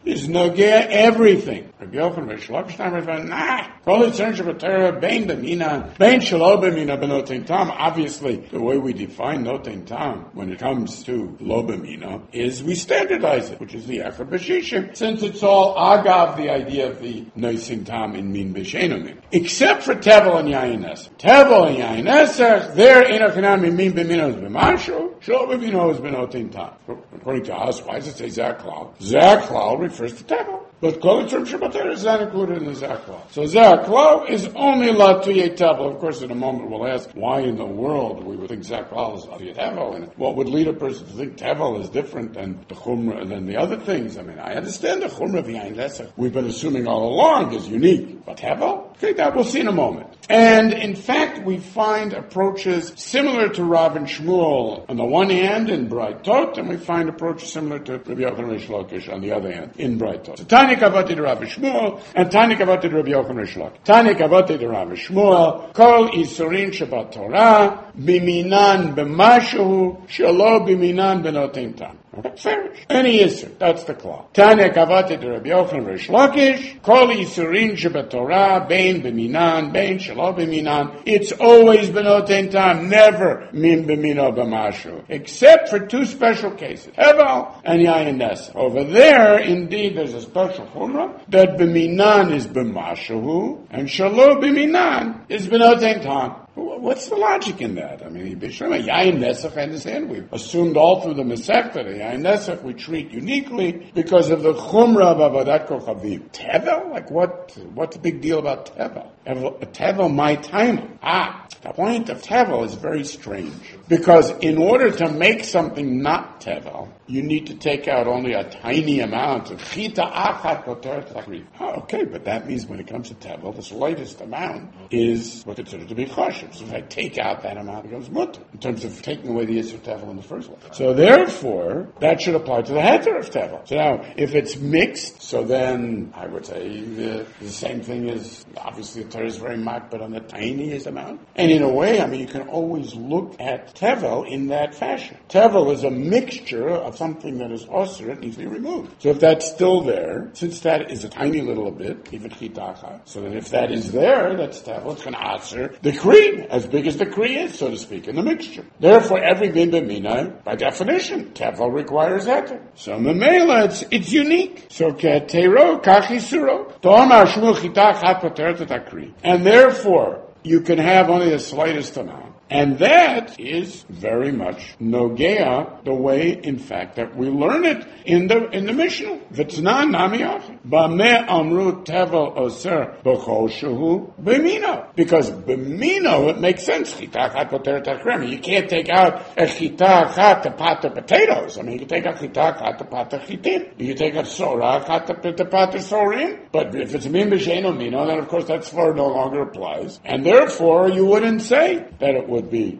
is nogea everything. Rabbi Yochanan Reish Lakish found, Kol Yitzhak Shabbatera Bein B'mina, Bein Shelo B'mina B'notein Tam. Obviously, the way we define Notein Tam when it comes to Lo B'mina is we standardize it, which is the Echad B'Shishim, since it's all agav the idea of the Noisin Tam in Min B'Sheinu Min. Except for Tevel and Yayin Esach. Tevel and Yayin Esach, there in Achanam in Min B'mina is B'mashu, Shelo B'mina is B'notein Tam. According to us, why does it say Zaklal? Zaklal refers to Tevel. But Kol Yitzhak Shabbatera is not included in the Zaklal. So Zaklal is only Latuyei Tevel. Of course, in a moment we'll ask why in the world we would think Zaklal is Latuyei Tevel, and what would lead a person to think Tevel is different than the Chumrah than the other things. I mean, I understand the Chumrah of Yain Lesach we've been assuming all along is unique. But Tevel? Okay, that we'll see in a moment. And in fact, we find approaches similar to Rav and Shmuel on the one hand in Braitot, and we find approaches similar to Rabbi Yochanan Reish Lakish on the other hand in Braitot. So Tani Kavati de Rav Shmuel and Tani Kavati de Rabbi Yochanan Reish Lakish. Tani Kavati de Rav Shmuel, Kol Isurin Shabbat Torah, Biminan B'mashu, Shelo Biminan B'notein Tam. Fairish. Any Yisur. That's the clause. Tanya Kavati de Rabbi Yochanan Reish Lakish, Kol Yisurin Shabbat Torah, Bein B'minan, Bein Shelo B'minan. It's always B'notein Tam, never Min B'mino B'mashu. Except for two special cases, Hevel and Yayin Nesach. Over there, indeed, there's a special chumrah that B'minan is B'mashu, and Shelo B'minan is B'notein Tam. What's the logic in that? I mean, Yayin Nesach, I understand. We've assumed all through the Masechta that Yayin Nesach we treat uniquely because of the Chumrah of Avodat Kochavim. Tevel? Like what's the big deal about Tevel? Tevel, my time. The point of Tevel is very strange. Because in order to make something not Tevel, you need to take out only a tiny amount of Chita Achat Poteret Takriv. Okay, but that means when it comes to Tevel, the slightest amount is what's considered to be Chosh. So if I take out that amount, it becomes mutter, in terms of taking away the Yisur Tevel in the first place. So therefore, that should apply to the heter of Tevel. So now, if it's mixed, so then I would say the same thing is, obviously the Torah is very marked, but on the tiniest amount. And in a way, I mean, you can always look at Tevel in that fashion. Tevel is a mixture of something that is osir, it needs to be removed. So if that's still there, since that is a tiny little bit, even chitacha, so then if that is there, that's Tevel, it's going to osir the Kri, as big as the Kri is, so to speak, in the mixture. Therefore, every bin b'mina, by definition, Tevel requires heter. So Memela, it's unique. So Ketero, Kachisuro, To'amar Shmuel Chitach Hat Poteret Takri. And therefore, you can have only the slightest amount. And that is very much nogea, the way, in fact, that we learn it in the Mishnah. V'tzna nami achi. B'meh amru tevel oser b'chol shehu b'mino. Because b'mino, it makes sense. Chita achat poteret takrim. You can't take out a chita achat to pot of potatoes. I mean, you can take out chita achat to pot of chitim. You can take out sorah achat to pot of sorim. But if it's min b'sheinu mino, then of course that svar no longer applies. And therefore, you wouldn't say that it would be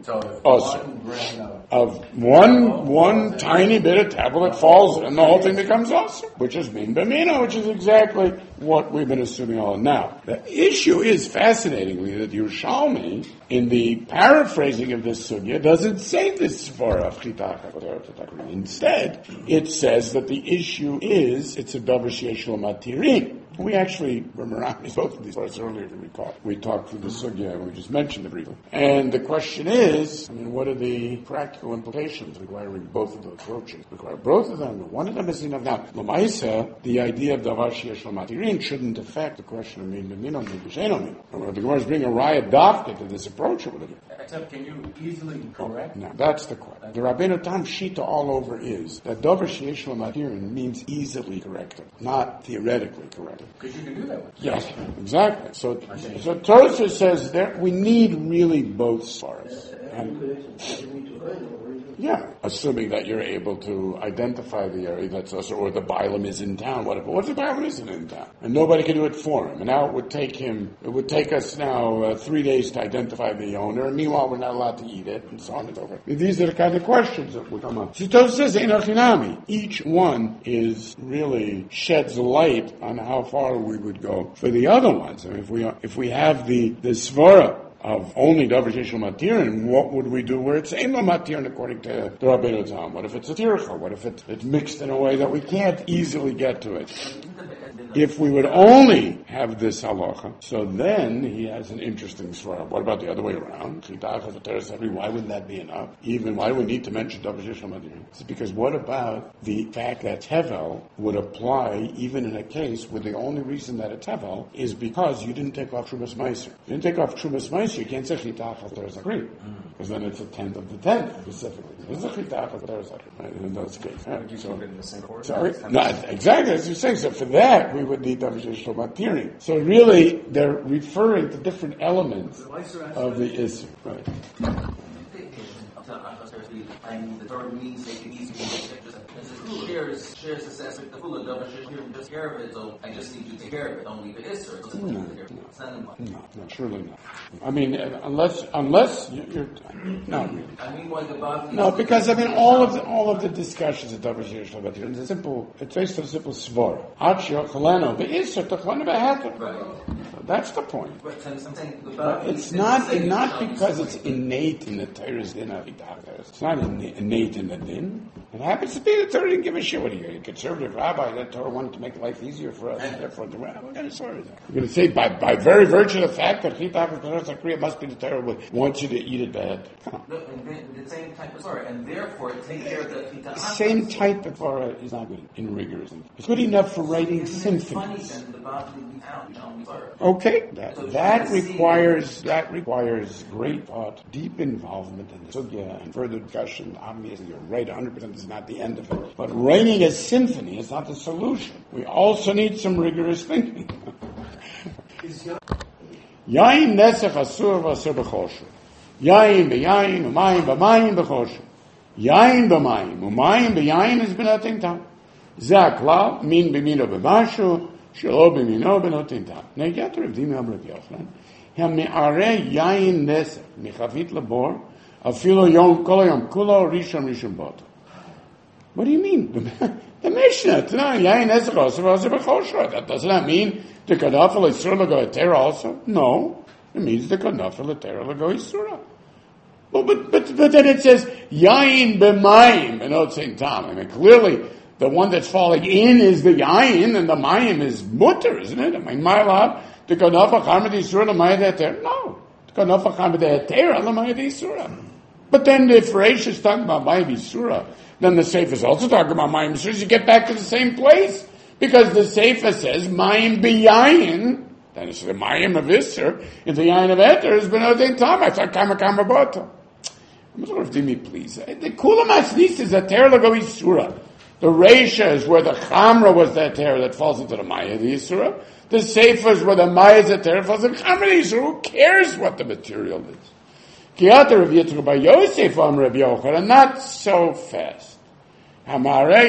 also of one tiny bit of tablet falls and the whole thing becomes awesome, which is min b'mino, which is exactly what we've been assuming all. Now, the issue is fascinatingly that Yerushalmi, in the paraphrasing of this sugya, doesn't say this for of chitach. Instead, it says that the issue is it's a davar sheyesh lo matirin. We actually were miraculous both of these parts earlier, if you recall. We talked through the sugya, and we just mentioned it briefly. And the question is, I mean, what are the practical implications requiring both of those approaches? Require both of them. One of them is enough. Now, L'maisa, the idea of davar sheyesh lo matirin shouldn't affect the question of min b'mino, min b'sheino mino. The Gemara is bringing a riot dafka to this approach or whatever. Except, can you easily correct? No, that's the question. The Rabbeinu Tam Shita all over is that davar sheyesh lo matirin means easily corrected, not theoretically corrected. Because you can do that. Yes, exactly. So Tosfos says that we need really both svaras. Yeah, assuming that you're able to identify the area that's us, or the Bailam is in town, whatever. What if the Bailam isn't in town? And nobody can do it for him. And now it would take us now 3 days to identify the owner, and meanwhile we're not allowed to eat it, and so on and so forth. These are the kind of questions that would come up. So Tosfos says, Einachinami. Each one really sheds light on how far we would go for the other ones. I mean, if we have the svara of only davar sheish lo matirin, what would we do where it's ein lo matirin according to the Rabbeinu Tam? What if it's a tircha? What if it's mixed in a way that we can't easily get to it? If we would only have this halacha, so then he has an interesting svara. What about the other way around? Why wouldn't that be enough? Even why do we need to mention davar sheish lo matirin? It's because what about the fact that tevel would apply even in a case where the only reason that it's tevel is because you didn't take off Trumas Meiser. You didn't take off Trumas Meiser, you can't say chitach al teres akri, because then it's a tenth of the tenth specifically. It's a chitach al teres akri in those cases. You keep it in the same court? Sorry, no, exactly as you're saying. So for that, we would need davar sheish lo matirin. So really, they're referring to different elements of the issue. Right. The Torah means they can easily shares this aspect of hula davar sheish just care of it. So I just need you to take care of it. Don't leave it isser. No, surely not. I mean, unless you're not really. I mean, like about No, because I mean, all of the discussions of davar sheish lo matirin is simple. It's based on a simple svara. Achio chaleno be'isser tachlanu be'heter. Right. That's the point. Right. I'm saying It's not because it's innate in the Torah's din of Idakas. It's not innate in the din. It happens to be the Torah didn't give a shit. What are you, a conservative rabbi? That Torah wanted to make life easier for us. Therefore, what kind of story is that? You're going to say by very virtue of the fact that Chitach Torah Zakriya must be the Torah wants you to eat it bad. The same type of story, and therefore take care of the Chitach. The same type of Torah is not good in rigorous. It's good enough for writing symphonies. Okay, that requires great thought, deep involvement in the sugya and further discussion. Obviously, you're right, 100% is not the end of it. But writing a symphony is not the solution. We also need some rigorous thinking. Yain nesach asur v'asur b'chosher. Yain b'yain, umayim b'mayim b'chosher. Yain b'mayim, umayim b'yain is b'notin tam. Zeh haklal, min b'mino b'mashu, shelo b'mino b'notin tam. Now you get to Rav Dimi Rabbi Yochanan. Ha'me'areh yain nesach, michavit labor, afilo yom kol yom kulo rishon bot. What do you mean? The Mishnah, yain nesach asur v'asur b'chosher. Doesn't that mean the kanafel isur l'go etera also? No. It means the kanafel etera l'go isura. Well, but then it says yain b'mayim and not saying tam. I mean, clearly the one that's falling in is the yain, and the mayim is mutter, isn't it? I mean, my love, the kanafel chamed isura l'mayim etera. No, the kanafel chamed etera l'mayim isura. But then if Reish is talking about mayim isura, then the Sefer is also talking about mayim isura. You get back to the same place. Because the Sefer says, Mayim b'yayin, then it's the Mayim of Isser, and the Yayin of Eter is b'notin tam. I thought, kama bota. Please. The Kula Masnis is a ter lago Isura. The Reisha is where the Chamra was that ter that falls into the Maya of the Isura. The Sefer is where the Maya is that ter that falls into the Chamra of the Isura. Who cares what the material is? Kiyata Rav Yitzchak bar Yosef Am Rav Yochanan, not so fast. That,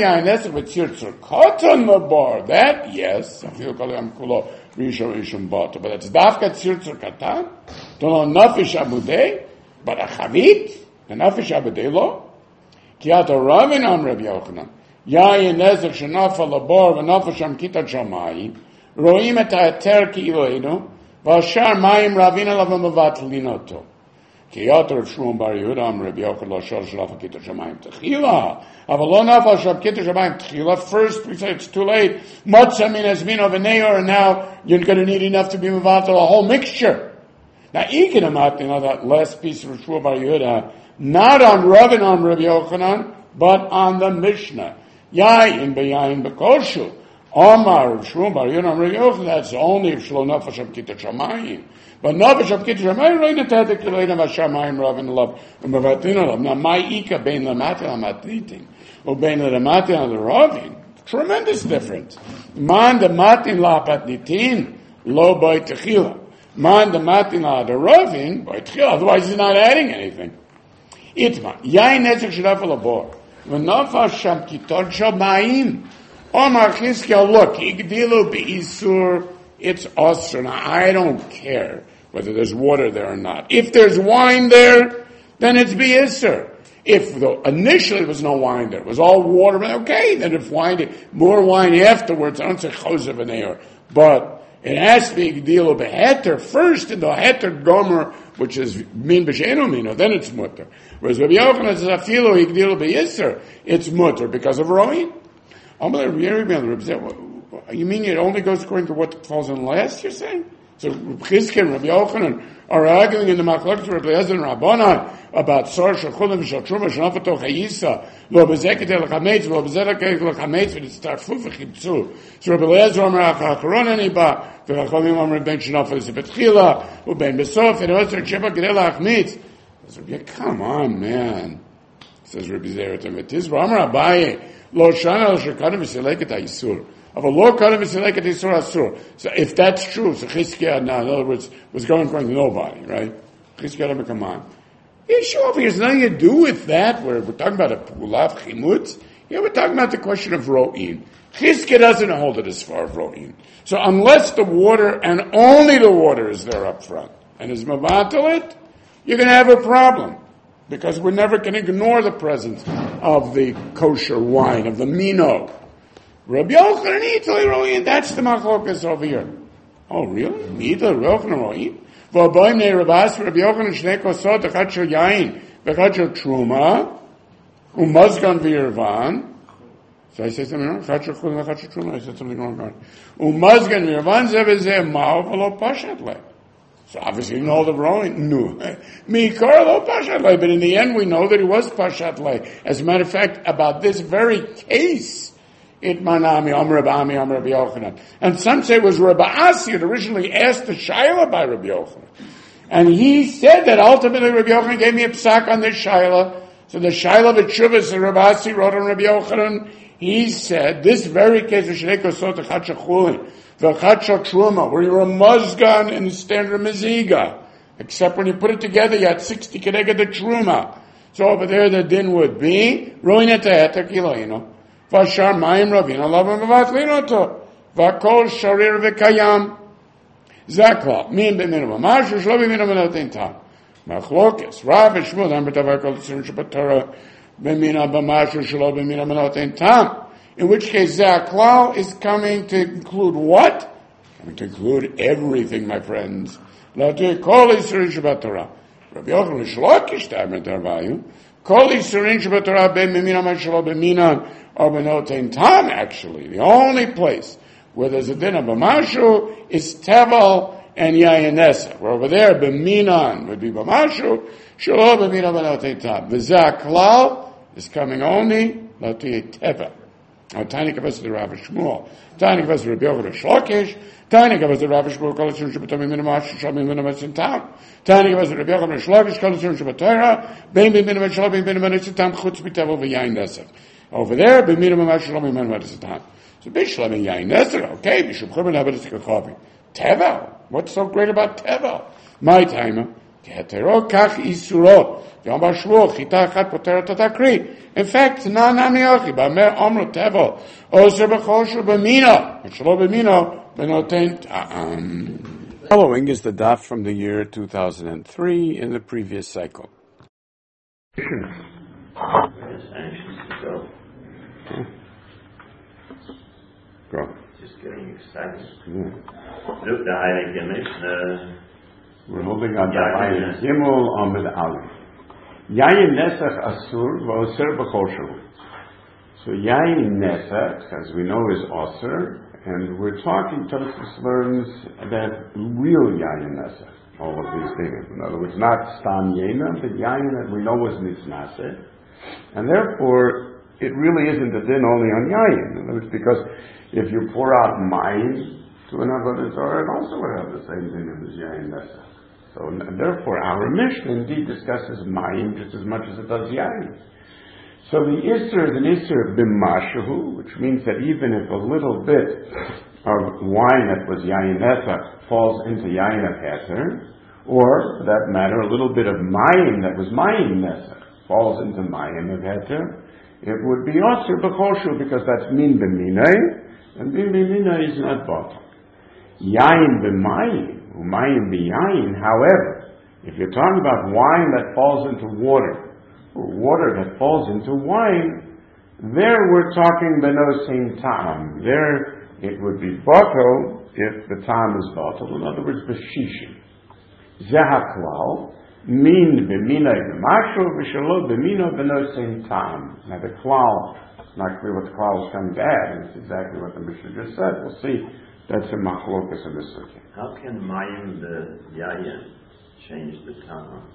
yes, I feel kulo rishon bata, but it's dafka tzirtzur katan, don't know nafish abudei, but a chavit, a nafish abudei lo. Kiyato Ravin Am Rav Yochanan, yayin nezek shenafa labor v'nafish am kitat shamayim, roim et ha'eter ki Eloheinu, v'ashar mayim ravin alav mevatlinoto. Kiyato Rav Shmuel bar Yehuda Am Rav Yochanan lo shal shalafa kitat shamayim techila. First, we say it's too late. Matzah min esmino v'neyor, and now you're going to need enough to be moved to a whole mixture. Now, that last piece of Shmuel bar Yehuda, not on Rav and on Rav Yochanan, but on the Mishnah. Yayin b'yayin b'koshu. Omar Rav Shmuel bar Yehuda Rav Yochanan. That's only if shlo nafesh am kitat shamayim. But nafesh am kitat shamayim lo yinatetek kileina v'shamayim Ravin alav u'mevatin alav. Now, my ika bein lamatin amatnitin. Ubein lamatin al Ravin. Tremendous difference. Man the matin la patnitin lo by techila. Man the matin la the Ravin by techila. Otherwise, he's not adding anything. Itma yain netzach shiraf alabor v'nafesh sham kitat shamayim. Omar Chizkiah, look, igdilu be'isur, it's osur. Now, I don't care whether there's water there or not. If there's wine there, then it's be'isur. If initially there was no wine there, it was all water, okay, then if more wine afterwards, I don't say chosev and air, but It has to be Igdilu Beheter first in the Heter Gomer, which is Min B'Sheinu Mino, then it's Mutter. Whereas Rabbi Yochanan says, Afilu Igdilu Be'Yisser, it's Mutter because of Ro'in. You mean it only goes according to what falls in last, you're saying? So Chizkiah and Rabbi Yochanan are arguing in the Machlokes of Rabbi Eliezer and Rabbanan about Sor Shechulim V'Shal Truma Sh'Nafato Chayisa Lo B'Zeket El Chametz Lo B'Zeket El Chametz V'Nitztarfu V'Chibtzu. So Rabbi Eliezer Omer Acharon Aniba V'Chachamim Omer Ben Shnafel Zebetchila U'Ben Besof Erozer Sheba Gedela Achmitz. Come on, man. Says Rabbi Zeret Emetizra Omer Abaye Lo Shana Lo Shekana V'Seleket HaYisur. Of a law code of Seleket Yisur Asur. So if that's true, so Chizkiah, in other words, was going to nobody, right? Chizkiah never come on. Yeah, sure, but there's nothing to do with that. We're talking about a Pulav Chimutz. Here we're talking about the question of Ro'in. Chizkiah doesn't hold it as far as Ro'in. So unless the water, and only the water is there up front, and is Mavatal it, you're going to have a problem. Because we're never going to ignore the presence of the kosher wine, of the Mino. Rabbi Yochanan Itali Ro'in, that's the machlokas over here. Oh, really? Itali Yochanan Ro'in? V'aboim nei Rabas, Rabbi Yochanan Shnei Kosot, Echad Shel Yain, V'echad Shel Truma, Umazgan V'Yirvan. So I say something wrong? Echad Shel Chulin, Echad Shel Truma, I said something wrong. Umazgan V'Yirvan, Zeh V'zeh Ma'o V'lo Pashat Le. So obviously you know the Ro'in. No. Mikar Lo Pashat Le, but in the end we know that he was Pashat Le. As a matter of fact, about this very case, Itmanami, Rabbi Yochanan. And some say it was Rabbi Asi had originally asked the Shaila by Rabbi Yochanan. And he said that ultimately Rabbi Yochanan gave me a psak on this Shaila. So the Shaila of Tshuvas that Rabbi Asi wrote on Rabbi Yochanan, he said, this very case of Shnei Kosot Echad Shel Chulin, V'Echad Shel Truma, where you're a Muzgan in the standard Meziga. Except when you put it together, you had 60 Kedega the Truma. So over there the din would be, Roin et Heter Kiloino. Vashar Mayim Ravina Lavan Vatlinoto. Vakol Sharir Vekayam. Zakla. Min B'Minam Mashu Shlo B'Minam Menotin Tam. Machlokes. Rav and Shmuel Amber Tavakol Tzim Shabbatara B'Minam B'Mashu Shlo B'Minam Menotin Tam. In which case Zakla is coming to include what? Coming to include everything, my friends. La Tu Kol Yisrael Shabbatara. Rabbi Yochanan Shlokish Tamer Tarvayu. Kol Yisrael Shabbatara B'Minam Shlo B'Minam. Or Benotin Tam, actually. The only place where there's a din of B'mashu is Tevel and Yayin. Where over there, B'minan would be B'mashu, Shelo B'minan Benotin Tam. V'zah Klal is coming only, Lati Tevel. Now, Tiny Kavas the Rav Shmuel, Tiny Kavas the Rabbi Yochanan Shlokish, Tiny Kavas the Rav Shmuel, Kol Yisrael Shabbatam B'minan Mashu, Shelo B'minan Benotin Tam. Tiny Kavas the Rabbi Yochanan Shlokish, Kol Yisrael Shabbatara, B'minan Shelo B'minan Benotin Tam, Chutz B'tevel V'yayin. Over there, b'miram ha'mashal b'miram ha'desatan. So b'shlam and yain neser, okay, b'shum churban ha'bedesik ha'chavim. Tevel, what's so great about Tevel? My timer, k'hetero kach isuro, v'yom b'shmuel, chita achat poteret atakri. In fact, na'nami achi, b'amer omro Tevel, oser b'chosher b'mino, b'shlo b'mino, b'noten ta'am. Following is the daf from the year 2003 in the previous cycle. Go. Just getting excited. Look, the Heilige Mishnah. We're holding on to Yayin Gimel Amid Aleph. Yayin Nesach Asur v'Oser B'Chosheru. So Yayin Nesach, as we know, is Osir, and we're talking, Tosfos learns that real Yayin Nesach, all of these things. In other words, not Stam Yena, but Yayin that we know was Nisnaseh, and therefore it really isn't a din only on Yayin. In other words, because if you pour out Mayim to an Avodah Zarah, it also would have the same din as Yayin Nesach. So therefore our Mishnah indeed discusses Mayim just as much as it does Yayin. So the Isser is an Isser B'Mashahu, which means that even if a little bit of wine that was Yayin Nesach falls into Yayin of Heter, or for that matter, a little bit of Mayim that was Mayim Nesach falls into Mayim of Heter, it would be Osir B'Choshu because that's Min B'Minay, and Min B'Minay is not bottom. Yayin B'Mayim, Umayim B'Yayin, however, if you're talking about wine that falls into water, or water that falls into wine, there we're talking B'Nosein Ta'am. There it would be Botto, if the time is bottled. In other words, b'shishim. Zehaklal, min b'minay b'mashu, v'shalo b'mino b'nosein tam. Now the klal, it's not clear what the klal is coming to add, and it's exactly what the Mishnah just said. We'll see. That's a machlokas in the sugya. How can mayim the yayin change the time?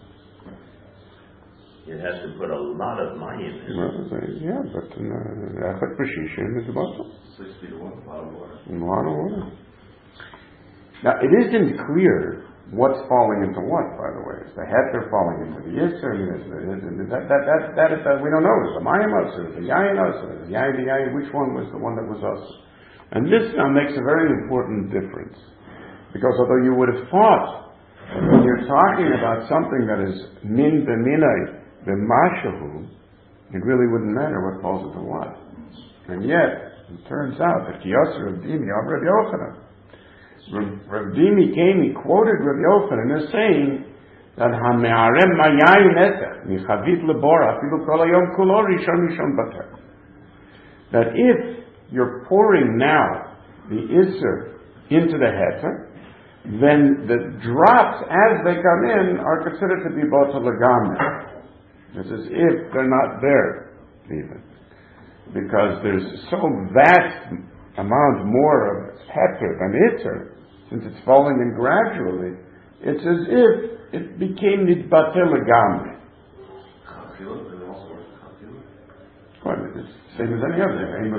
It has to put a lot of mayim in. Yeah, but echad b'shishim is bottled. 60 to 1, a lot of water. A lot of water. Now, it isn't clear what's falling into what, by the way. Is the heter falling into the yisr? That we don't know. Is the mayim usr? Is the yayin usr? Is the yayin? Which one was the one that was usr? And this now makes a very important difference. Because although you would have thought, when you're talking about something that is min b'minay b'mashahu, it really wouldn't matter what falls into what. And yet, it turns out that Kiyosar Rav Dimi of Rav Yochanan. Rav Dimi came, he quoted Rav Yochanan as saying that Hame'arem mayayin etech michavit lebora afilu kol hayom kulo rishon rishon bater. That if you're pouring now the Isser into the heter, then the drops as they come in are considered to be botal legamri. It's as if they're not there even. Because there's so vast amount more of heter than Isser, since it's falling in gradually, it's as if it became nitbatel legamri. It's the same as any other thing.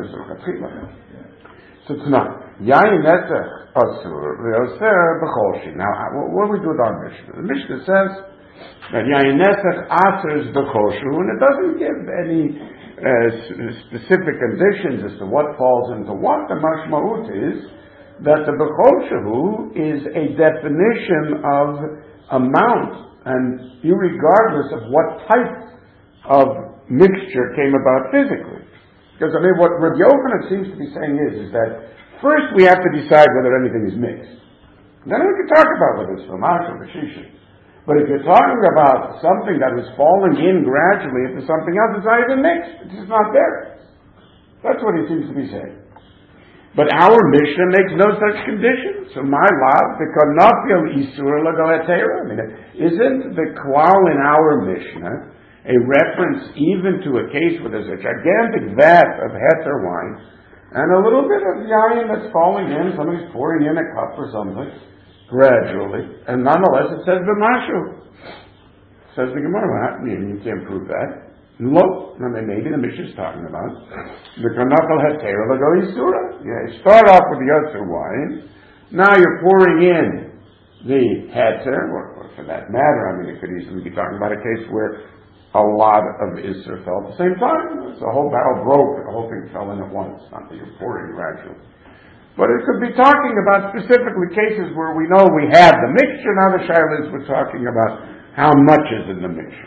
So it's not. Yayin etech asur v'yoser b'cholshi. Now, what do we do with our Mishnah? The Mishnah says that yayin etech asur is b'cholshu, and it doesn't give any specific conditions as to what falls into what. The mashma'ut is that the b'cholshu is a definition of amount, and irregardless of what type of mixture came about physically. Because what Rav Yochanan seems to be saying is that first we have to decide whether anything is mixed. Then we can talk about whether it's Lamash or Bashishim. But if you're talking about something that is falling in gradually into something else, it's not even mixed. It's just not there. That's what he seems to be saying. But our Mishnah makes no such condition. So my lav, the kanafil isur lagoetera. I mean, isn't the klal in our Mishnah a reference even to a case where there's a gigantic vat of heter wine and a little bit of yayin that's falling in, somebody's pouring in a cup or something, gradually, and nonetheless it says b'mashu. Says the Gemara, you can't prove that. Look, maybe the Mishnah is talking about the kanafel heter lago isura. You start off with the other wine, now you're pouring in the heter, or for that matter, it could easily be talking about a case where a lot of Isser fell at the same time. So the whole barrel broke, the whole thing fell in at once, not that you're pouring gradually. But it could be talking about specifically cases where we know we have the mixture. Now the Shaila is we're talking about how much is in the mixture.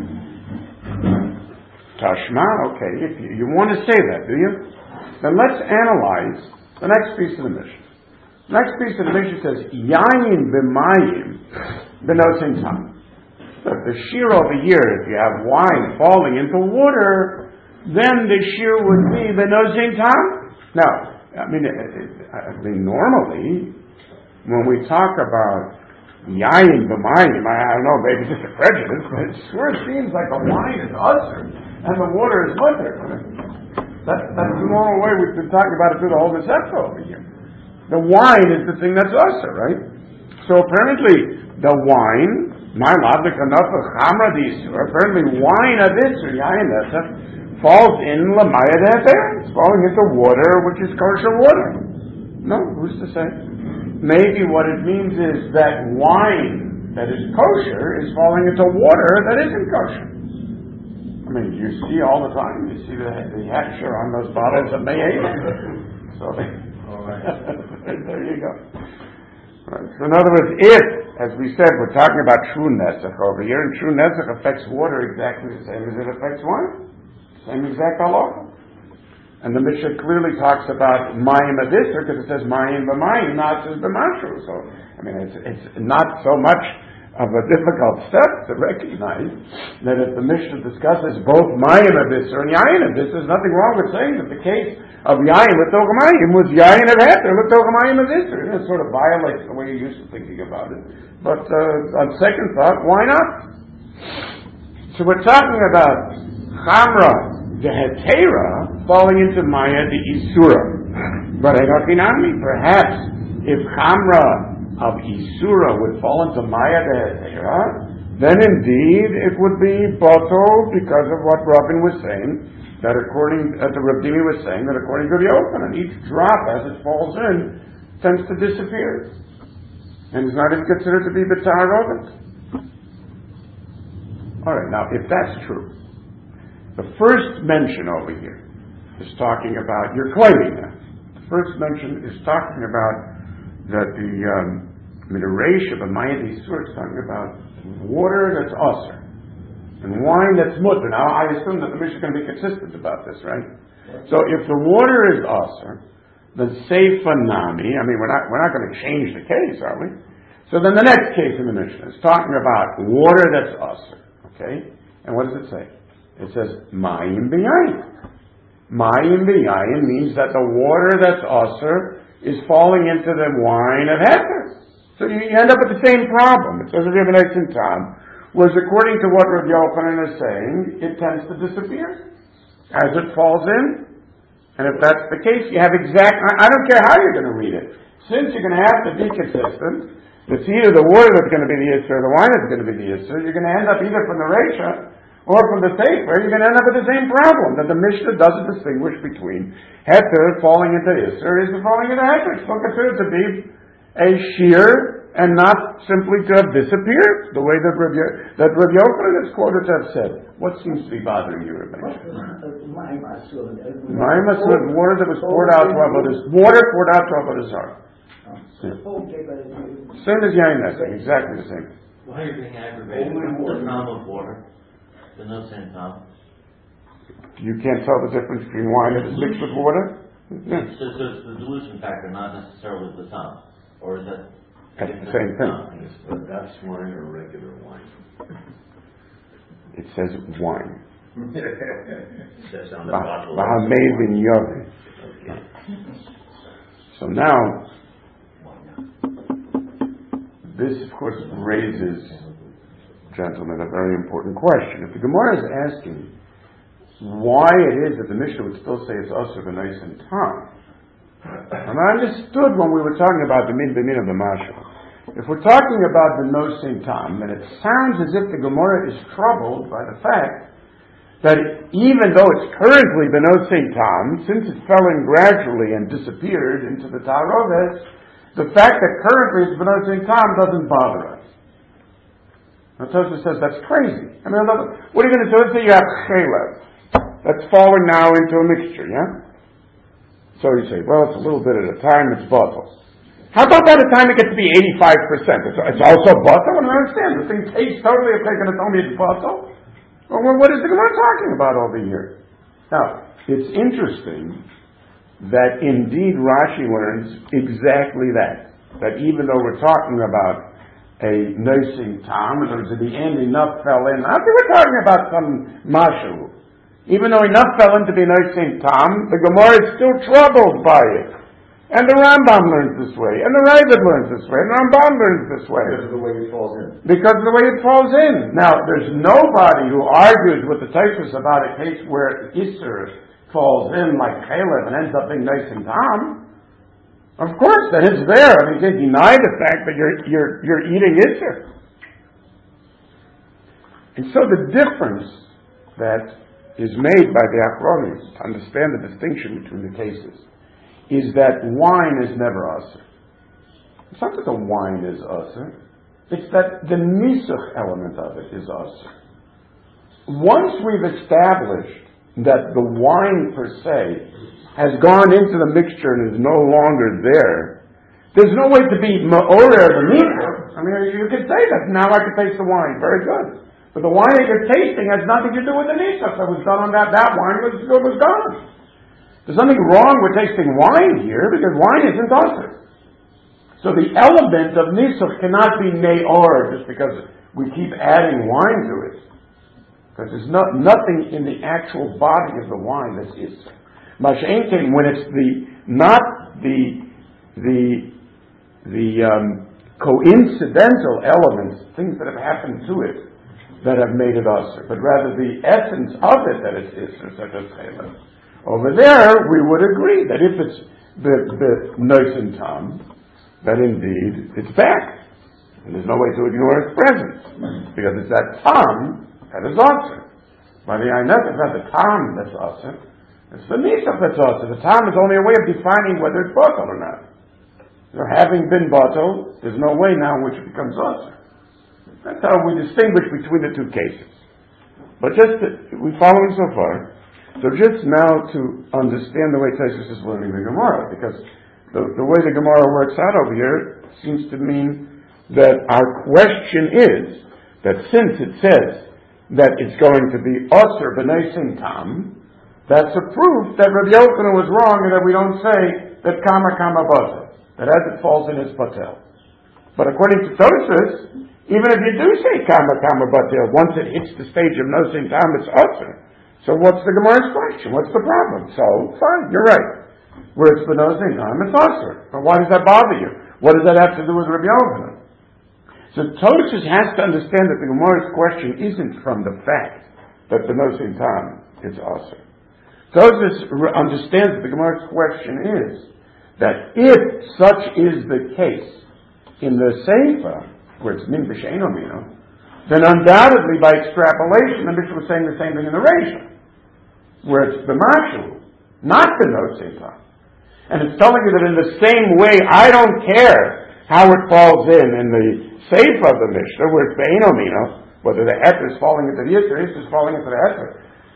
Tashma, okay, if you want to say that, do you? Then let's analyze the next piece of the Mishnah. The next piece of the Mishnah says, Yayin b'mayim b'nosin tam. Look, the shear over here, if you have wine falling into water, then the shear would be b'nosin tam. Now, normally, when we talk about yayin b'mayim, I don't know, maybe just a prejudice, but it sure seems like the wine is usher and the water is mutter. That's the normal way we've been talking about it through the whole Masechta over here. The wine is the thing that's usher, right? So apparently, the wine, my logic enough of chamra d'isur, apparently wine of isur, yayin esef, falls in lamaya d'eter. It's falling into water, which is kosher water. No, who's to say? Maybe what it means is that wine that is kosher is falling into water that isn't kosher. You see all the time, you see the hechsher on those bottles of May-8. So, there you go. Right. So in other words, if, as we said, we're talking about true nesach over here, and true nesach affects water exactly the same as it affects wine. Same exact halacha. And the Mishnah clearly talks about mayim adisr because it says mayim b'mayim, not says b'mashu. So, it's not so much of a difficult step to recognize that if the Mishnah discusses both Mayim of Isser and Yayin of Isser, there's nothing wrong with saying that the case of Yayin L'toch Mayim was Yayin of Heter L'toch Mayim of Isser. It sort of violates the way you're used to thinking about it. But on second thought, why not? So we're talking about Chamra the Hetera falling into Maya the Isura. But perhaps if Chamra of Isura would fall into Maya the Hetera, then indeed it would be Bato because of what Rabin was saying, that according to Rav Dimi was saying, that according to the Yochanan, each drop as it falls in tends to disappear. And is not even considered to be B'tar Rovet. Alright, now if that's true, the first mention over here is talking about, you're claiming that. The first mention is talking about that the Midrash of a Mayim Isur is talking about water that's Aser and wine that's Mutter. Now I assume that the Mishnah is going to be consistent about this, right? So if the water is Aser, then Seifa Nami, I mean we're not going to change the case, are we? So then the next case in the Mishnah is talking about water that's Aser, okay? And what does it say? It says Mayim B'Yayin. Mayim B'Yayin means that the water that's Aser is falling into the wine of Heter. So you end up with the same problem. It says Rabbi Nitzin Tam was according to what Rav Yochanan is saying, it tends to disappear as it falls in. And if that's the case, you have I don't care how you're going to read it. Since you're going to have to be consistent, it's either the water that's going to be the Isser or the wine that's going to be the Isser, you're going to end up either from the Reisha or from the Sefer, you're going to end up with the same problem, that the Mishnah doesn't distinguish between Heter falling into Isser is falling into Heter. It's still considered to be a shear and not simply to have disappeared, the way that Rav Yochanan is quoted to have said. What seems to be bothering you, Rabbi? Mayim Asur, water that was poured out to Avodah Zarah. Same as Yain Nesek, exactly the same. Why are you being aggravated? The Tom of water, the no same Tom. You can't tell the difference between wine that is mixed with water? Yeah. So it's the dilution factor, not necessarily the Tom. Or is that... That's the same thing. But that's wine or regular wine. It says wine. It says on the bottle. So now, this of course raises, gentlemen, a very important question. If the Gemara is asking why it is that the Mishnah would still say it's Asur B'Nais and Tam, and I understood when we were talking about the Min B'Min of the Mashal. If we're talking about the Nosin Tam, then it sounds as if the Gemara is troubled by the fact that even though it's currently the Nosin Tam, since it fell in gradually and disappeared into the Taroves, the fact that currently it's the Nosin Tam doesn't bother us. Now Tosfos says that's crazy. I mean, what are you going to do? Let's say you have Chelev that's falling now into a mixture, yeah? So you say, well, it's a little bit at a time, it's bottle. How about by the time it gets to be 85%? It's also bottle? I don't understand. The thing tastes totally, if they're going to tell me it's bottle? Well, what is the Gemara talking about over here? Now, it's interesting that indeed Rashi learns exactly that. That even though we're talking about a nursing Tom, in other words, at the end enough fell in. Not that we're talking about some mashu. Even though enough fell into the nursing Tom, the Gemara is still troubled by it. And the Rambam learns this way, and the Ravid learns this way, and the Rambam learns this way. Because of the way it falls in. Because of the way it falls in. Now, there's nobody who argues with the Tosfos about a case where Isser falls in like Caleb and ends up being nice and Tom. Of course, that is there. I mean, you can't deny the fact that you're eating Isser. And so the difference that is made by the Achronim to understand the distinction between the cases is that wine is never Asur. It's not that the wine is Asur. It's that the Nisuch element of it is Asur. Once we've established that the wine per se has gone into the mixture and is no longer there, there's no way to be Ma'orer the Nisuch. I mean, you could say that. Now I can taste the wine. Very good. But the wine that you're tasting has nothing to do with the Nisuch that was done on that wine was gone. There's nothing wrong with tasting wine here because wine isn't Asur. So the element of Nisuch cannot be Ne'or just because we keep adding wine to it. Because there's nothing in the actual body of the wine that's Isser. Masha'en came when it's not the coincidental elements, things that have happened to it, that have made it Usr, but rather the essence of it that is Isser, such as Chelem. Over there, we would agree that if it's the Noisen Tam, that indeed it's back. And there's no way to ignore its presence, because it's that Tam that is Usr. By the Aynet, it's not the Tam that's Usr, it's the Nisach that's Usr. The Tam is only a way of defining whether it's Batal or not. So having been Batal, there's no way now in which it becomes Usr. That's how we distinguish between the two cases. But we following so far. So just now to understand the way Tosfos is learning the Gemara, because the way the Gemara works out over here seems to mean that our question is that since it says that it's going to be Usr b'neisin tam, that's a proof that Rabbi Yochanan was wrong and that we don't say that kama bazel, that as it falls in his patel. But according to Tosfos, even if you do say kama batel, once it hits the stage of nosin tam, it's Usr. So what's the Gemara's question? What's the problem? So, fine, you're right. Where it's b'nosin tam, it's Usr. But why does that bother you? What does that have to do with Rabbi Yochanan? So Tosfos has to understand that the Gemara's question isn't from the fact that b'nosin tam is Usr. Tosfos understands that the Gemara's question is that if such is the case in the Seifa, where it's min b'she'eno mino, then undoubtedly by extrapolation, the Mishnah was saying the same thing in the Reisha, where it's the Mashu, not the Notzei Tam. And it's telling you that in the same way, I don't care how it falls in the Seifa of the Mishnah, where it's b'eino mino, whether the Heter is falling into the Yisr, is falling into the Heter,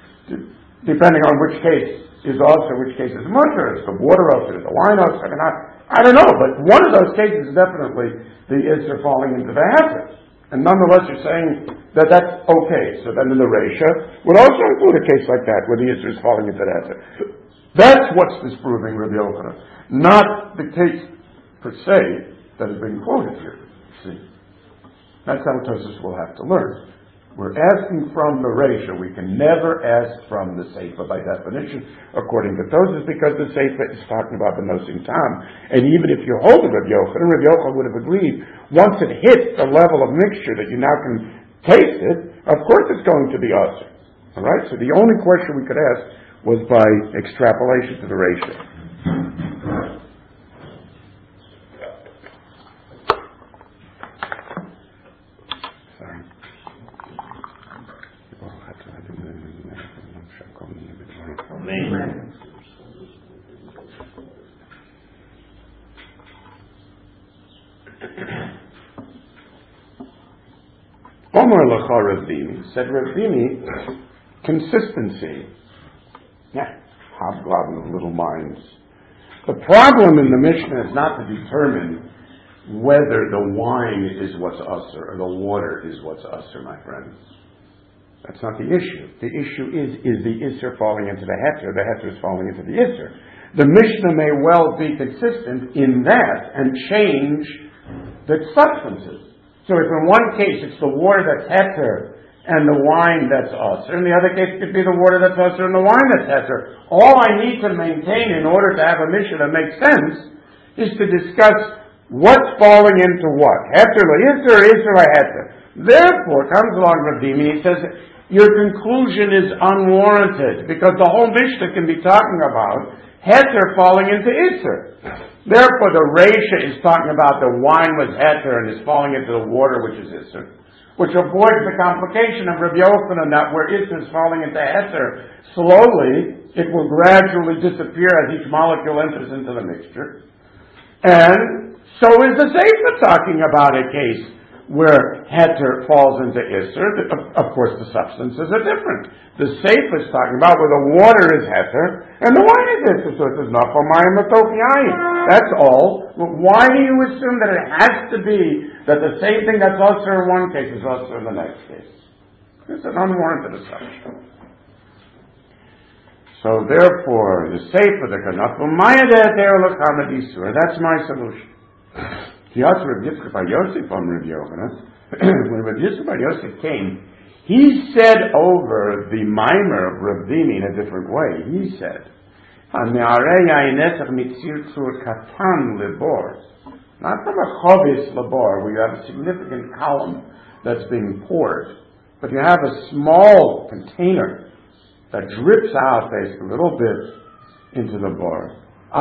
depending on which case is also, which case is Mutter, is the water Usr, is the wine Usr, I don't know, but one of those cases is definitely the Yisr falling into the Heter. And nonetheless, you're saying that that's okay. So then in the Reisha would also include a case like that, where the Yisr is falling into the Heter. That's what's disproving Rabbi Yochanan, not the case per se that is being quoted here. See, that's how Tosfos will have to learn. We're asking from the Reisha. We can never ask from the Seifa by definition, according to Tosfos, because the Seifa is talking about the nosin tam. And even if you hold it Rabbi Yochanan would have agreed, once it hits the level of mixture that you now can taste it, of course it's going to be Usr. All right? So the only question we could ask was by extrapolation to the Reisha. Omar Lacha Ravdimi said, Ravdimi, consistency. Yeah, hobgoblin of little minds. The problem in the Mishnah is not to determine whether the wine is what's Usr or the water is what's Usr, my friends. That's not the issue. The issue is the Isser falling into the Heter is falling into the Isser. The Mishnah may well be consistent in that and change the substances. So if in one case it's the water that's Heter and the wine that's Usr, in the other case it could be the water that's Usr and the wine that's Heter. All I need to maintain in order to have a Mishnah that makes sense is to discuss what's falling into what. Heter la Isser la Heter. Therefore, comes along Ravdimi and he says, your conclusion is unwarranted, because the whole Mishnah can be talking about Heter falling into Isser. Therefore, the Reisha is talking about the wine was Heter and is falling into the water, which is Isser, which avoids the complication of Rabbi Yochanan that where Isser is falling into Heter, slowly it will gradually disappear as each molecule enters into the mixture. And so is the Seifa talking about a case where Heter falls into Isser. Of course, the substances are different. The Seifa is talking about where the water is Heter and the wine is Isser. So it says, not for my matokiyayim. That's all. Why do you assume that it has to be that the same thing that's Usr in one case is Usr in the next case? It's an unwarranted assumption. So therefore, the Seifa, the Kanaf, that's my solution. Kiyas Rav Yitzchak Bar Yosef on Rav Yochanan, when Rav Yitzchak Bar Yosef came, he said over the mimer of Rav Dimi in a different way. He said, not from a chovis labor, where you have a significant column that's being poured, but you have a small container that drips out basically a little bit into the bar.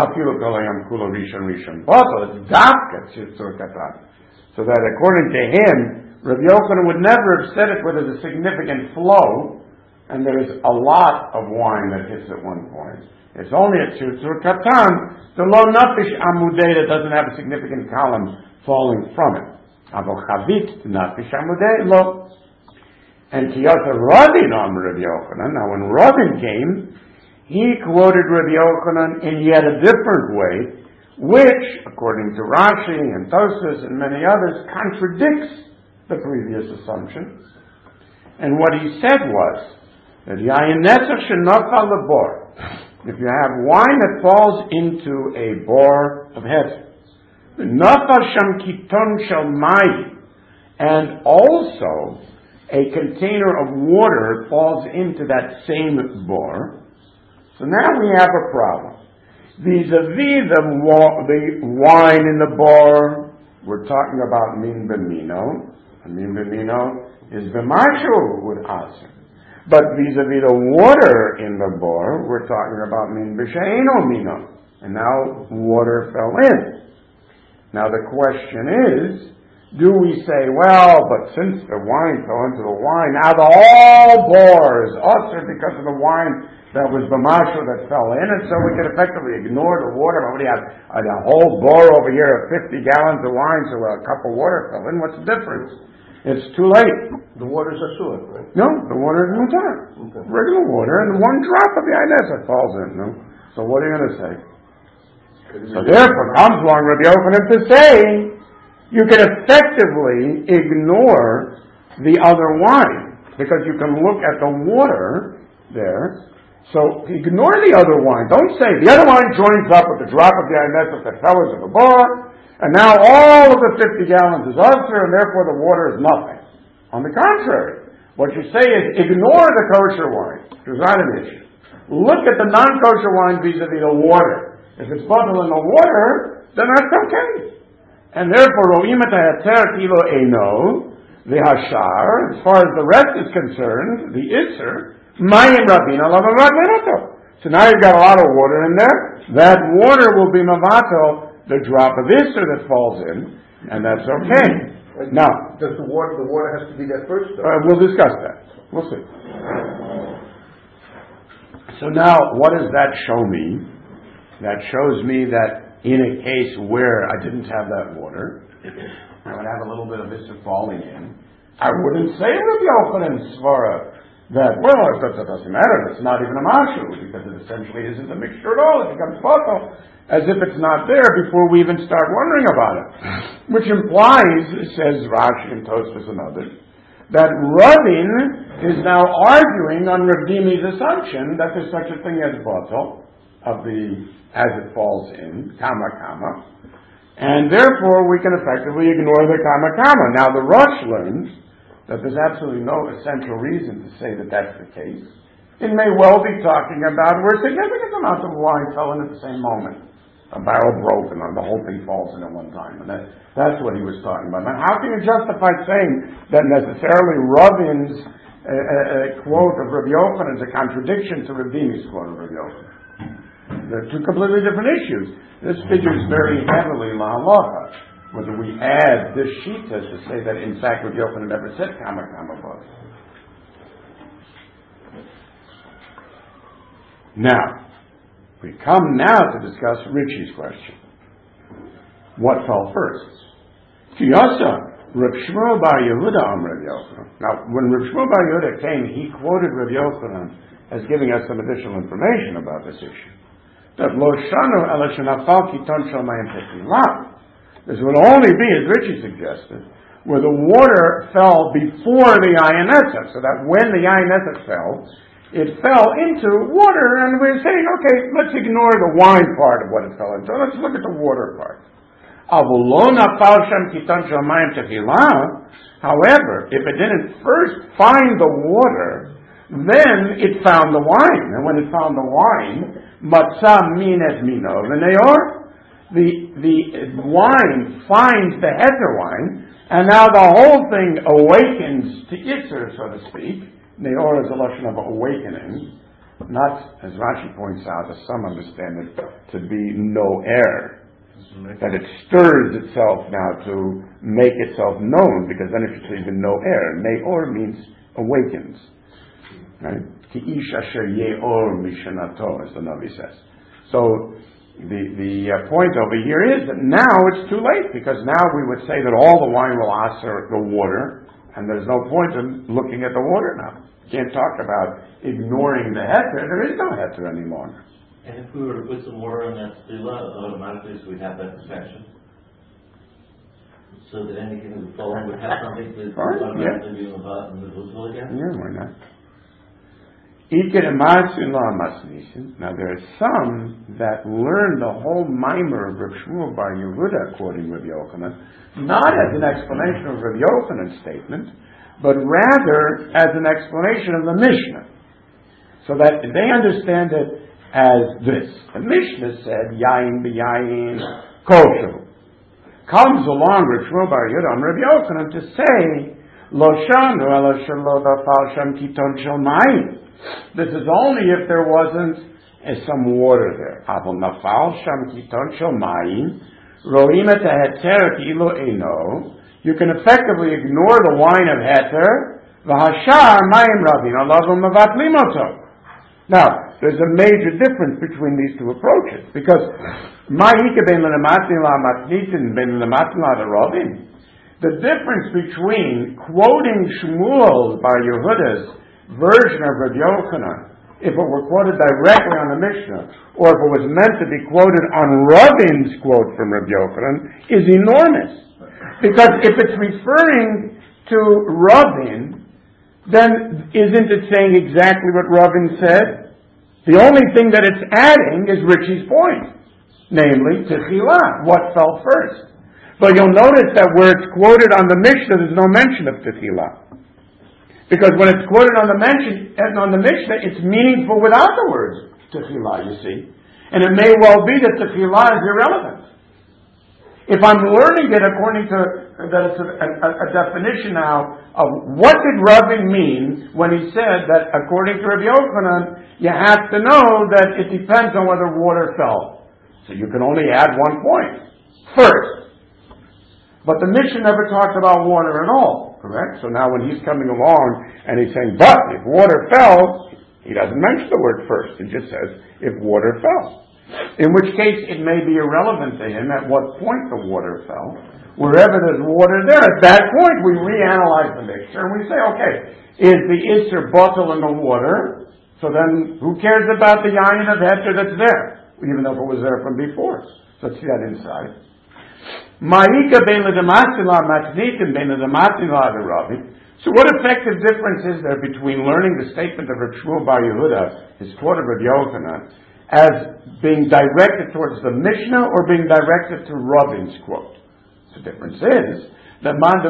So that according to him, Rabbi Yochanan would never have said it where there's a significant flow and there's a lot of wine that hits at one point. It's only a tzutzur katan, the lo nafish amudei that doesn't have a significant column falling from it. Avo chavit nafish amudei lo. And kiyata Ravin on Rabbi Yochanan. Now when Ravin came, he quoted Rabbi Yochanan in yet a different way, which, according to Rashi and Tosfos and many others, contradicts the previous assumption. And what he said was that yayin netzach shenafal lebor. If you have wine that falls into a bor of heaven, nafal sham kiton shel mayim, and also a container of water falls into that same bor. So now we have a problem. Vis-a-vis the wine in the bor, we're talking about min b'mino. And min b'mino is b'mashu with aser. But vis-a-vis the water in the bor, we're talking about min b'she'eno mino. And now water fell in. Now the question is, do we say, well, but since the wine fell into the wine, now the whole bor is aser because of the wine that was b'mashu that fell in, and so we can effectively ignore the water. But we have a whole bor over here of 50 gallons of wine, so a cup of water fell in. What's the difference? It's too late. The water's asur, right? No, the water is mutar. Okay. Regular water, and one drop of the that falls in. No? So what are you going to say? So therefore comes along Rabbi Yochanan to say, you can effectively ignore the other wine, because you can look at the water there. So ignore the other wine. Don't say the other wine joins up with the drop of the Anetzach that fell into the bar, and now all of the 50 gallons is usher, and therefore the water is nothing. On the contrary, what you say is ignore the kosher wine. There's not an issue. Look at the non-kosher wine vis-a-vis the water. If it's bottled in the water, then that's okay. And therefore, ro'im et ha'heter kilo eino, the hashar, as far as the rest is concerned, the isser, mayim rabin alav mavato. So now you've got a lot of water in there. That water will be mavato, the drop of isser that falls in, and that's okay. Now, does the water has to be there first? We'll discuss that. We'll see. So now, what does that show me? That shows me that in a case where I didn't have that water, I would have a little bit of isser falling in. I wouldn't say Rabbi Yochanan's svara that, well, that doesn't matter. It's not even a mashu, because it essentially isn't a mixture at all. It becomes bottle, as if it's not there before we even start wondering about it. Which implies, says Rashi and Tosfos and others, that Ravin is now arguing on Rav Dimi's assumption that there's such a thing as bottle of the as it falls in, kama, and therefore we can effectively ignore the kama. Now the Rosh learns that there's absolutely no essential reason to say that that's the case. It may well be talking about where significant amounts of wine fell in at the same moment. A barrel broke and the whole thing falls in at one time. And that's what he was talking about. Now how can you justify saying that necessarily Ravin's quote of Rabbi Yochanan is a contradiction to Rav Dimi's quote of Rabbi Yochanan? They're two completely different issues. This figures very heavily in La Halacha, whether we add this shita to say that in fact Rabbi Yochanan never said kama bot. Now, we come now to discuss Richie's question. What fell first? Kiyasa, Rav Shmuel Bar Yehuda Rav Yochanan. Now, when Rav Shmuel Bar Yehuda came, he quoted Rav Yochanan as giving us some additional information about this issue. That lo shanu ela shenafal kiton shel mayim tekilah. This would only be, as Richie suggested, where the water fell before the ayin etzach, so that when the ayin etzach fell, it fell into water, and we're saying, okay, let's ignore the wine part of what it fell into. Let's look at the water part. However, if it didn't first find the water, then it found the wine. And when it found the wine, matzah min et mino v'neor, the wine finds the heter wine, and now the whole thing awakens to Yitzer, so to speak. Neor is a lashon of awakening, not, as Rashi points out, as some understand it, to be no air. That it stirs itself now to make itself known, because then if you say no air, Neor means awakens. Right? Ki ish asher ye'or mishanato, as the Navi says. So the point over here is that now it's too late, because now we would say that all the wine will aser the water, and there's no point in looking at the water now. You can't talk about ignoring the heter. There is no heter anymore. And if we were to put some water in that tefillah, automatically we'd have that perfection. So that anything that would fall in would have something to automatically be in the tefillah again? Yeah, why not? Now there are some that learn the whole mimer of Reb Shmuel Bar Yehuda, quoting Rabbi Yochanan, not as an explanation of Rabbi Yochanan's statement, but rather as an explanation of the Mishnah. So that they understand it as this. The Mishnah said, Yain b'yayin kosher. Comes along Reb Shmuel Bar Yehuda on Rabbi Yochanan to say, Lo shanu ela shelo dafal sham kiton shel mayim. This is only if there wasn't some water there. Avol nafal sham kiton shel mayim. Roim et heter kilo eino. You can effectively ignore the wine of heter. V'hashar mayim rabin alavu mevatlim oto. Now, there's a major difference between these two approaches, because the difference between quoting Shmuel Bar Yehuda's version of Rabbi Yochanan, if it were quoted directly on the Mishnah, or if it was meant to be quoted on Rabin's quote from Rabbi Yochanan, is enormous. Because if it's referring to Rabin, then isn't it saying exactly what Rabin said? The only thing that it's adding is Richie's point, namely Tefillah, what fell first. But you'll notice that where it's quoted on the Mishnah, there's no mention of Tefillah. Because when it's quoted on the Mishnah, it's meaningful without the words Tefillah, you see. And it may well be that Tefillah is irrelevant. If I'm learning it according to that it's a definition now of what did Rabin mean when he said that according to Rabbi Yochanan, you have to know that it depends on whether water fell. So you can only add one point first. But the Mishnah never talked about water at all, correct? So now when he's coming along and he's saying, but if water fell, he doesn't mention the word first. He just says, if water fell. In which case, it may be irrelevant to him at what point the water fell. Wherever there's water there, at that point we reanalyze the mixture and we say, okay, is the Isser bottle in the water? So then, who cares about the yayin of heter that's there? Even though it was there from before. So let's see that inside. So what effective difference is there between learning the statement of Reb Shmuel Bar Yehuda, his quote of Reb Yochanan, as being directed towards the Mishnah or being directed to Rabin's quote? The difference is that the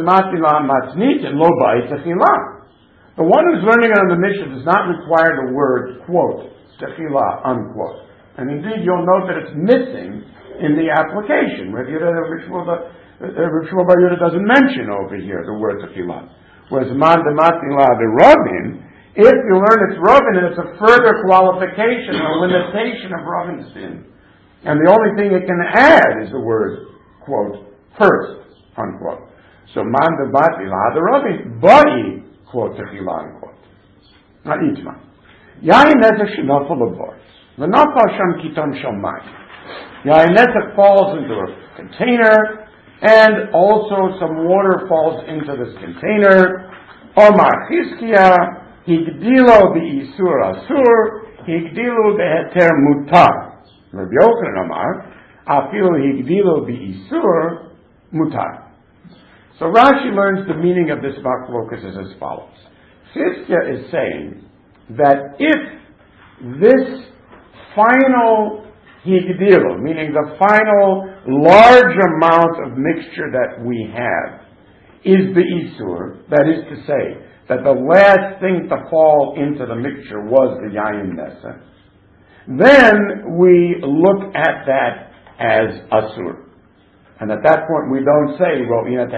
one who's learning it on the Mishnah does not require the word quote, tefillah, unquote. And indeed you'll note that it's missing in the application. Reb Shmuel Bar Yehuda doesn't mention over here the word tefillah. Whereas man de matila de Rabin, if you learn it's Rabin, and it's a further qualification or limitation of Rabin's din. And the only thing it can add is the word, quote, first, unquote. So, man de batila de Rabin, body, quote, tefillah, unquote. Not each man. Yain nezek shenafal abort. V'nafal sham kiton shalmai. Yain nezek falls into a container, and also some water falls into this container. Omar Chizkiah, Higdilo bi'isur asur, Higdilo be'heter mutar. Rabbi Yochanan Amar, Afilu Higdilo bi'isur mutar. So Rashi learns the meaning of this machlokas as follows. Chizkiah is saying that if this final Higdilo, meaning the final large amount of mixture that we have is the Isur, that is to say, that the last thing to fall into the mixture was the Yayin Nesa, then we look at that as Asur. And at that point we don't say, we don't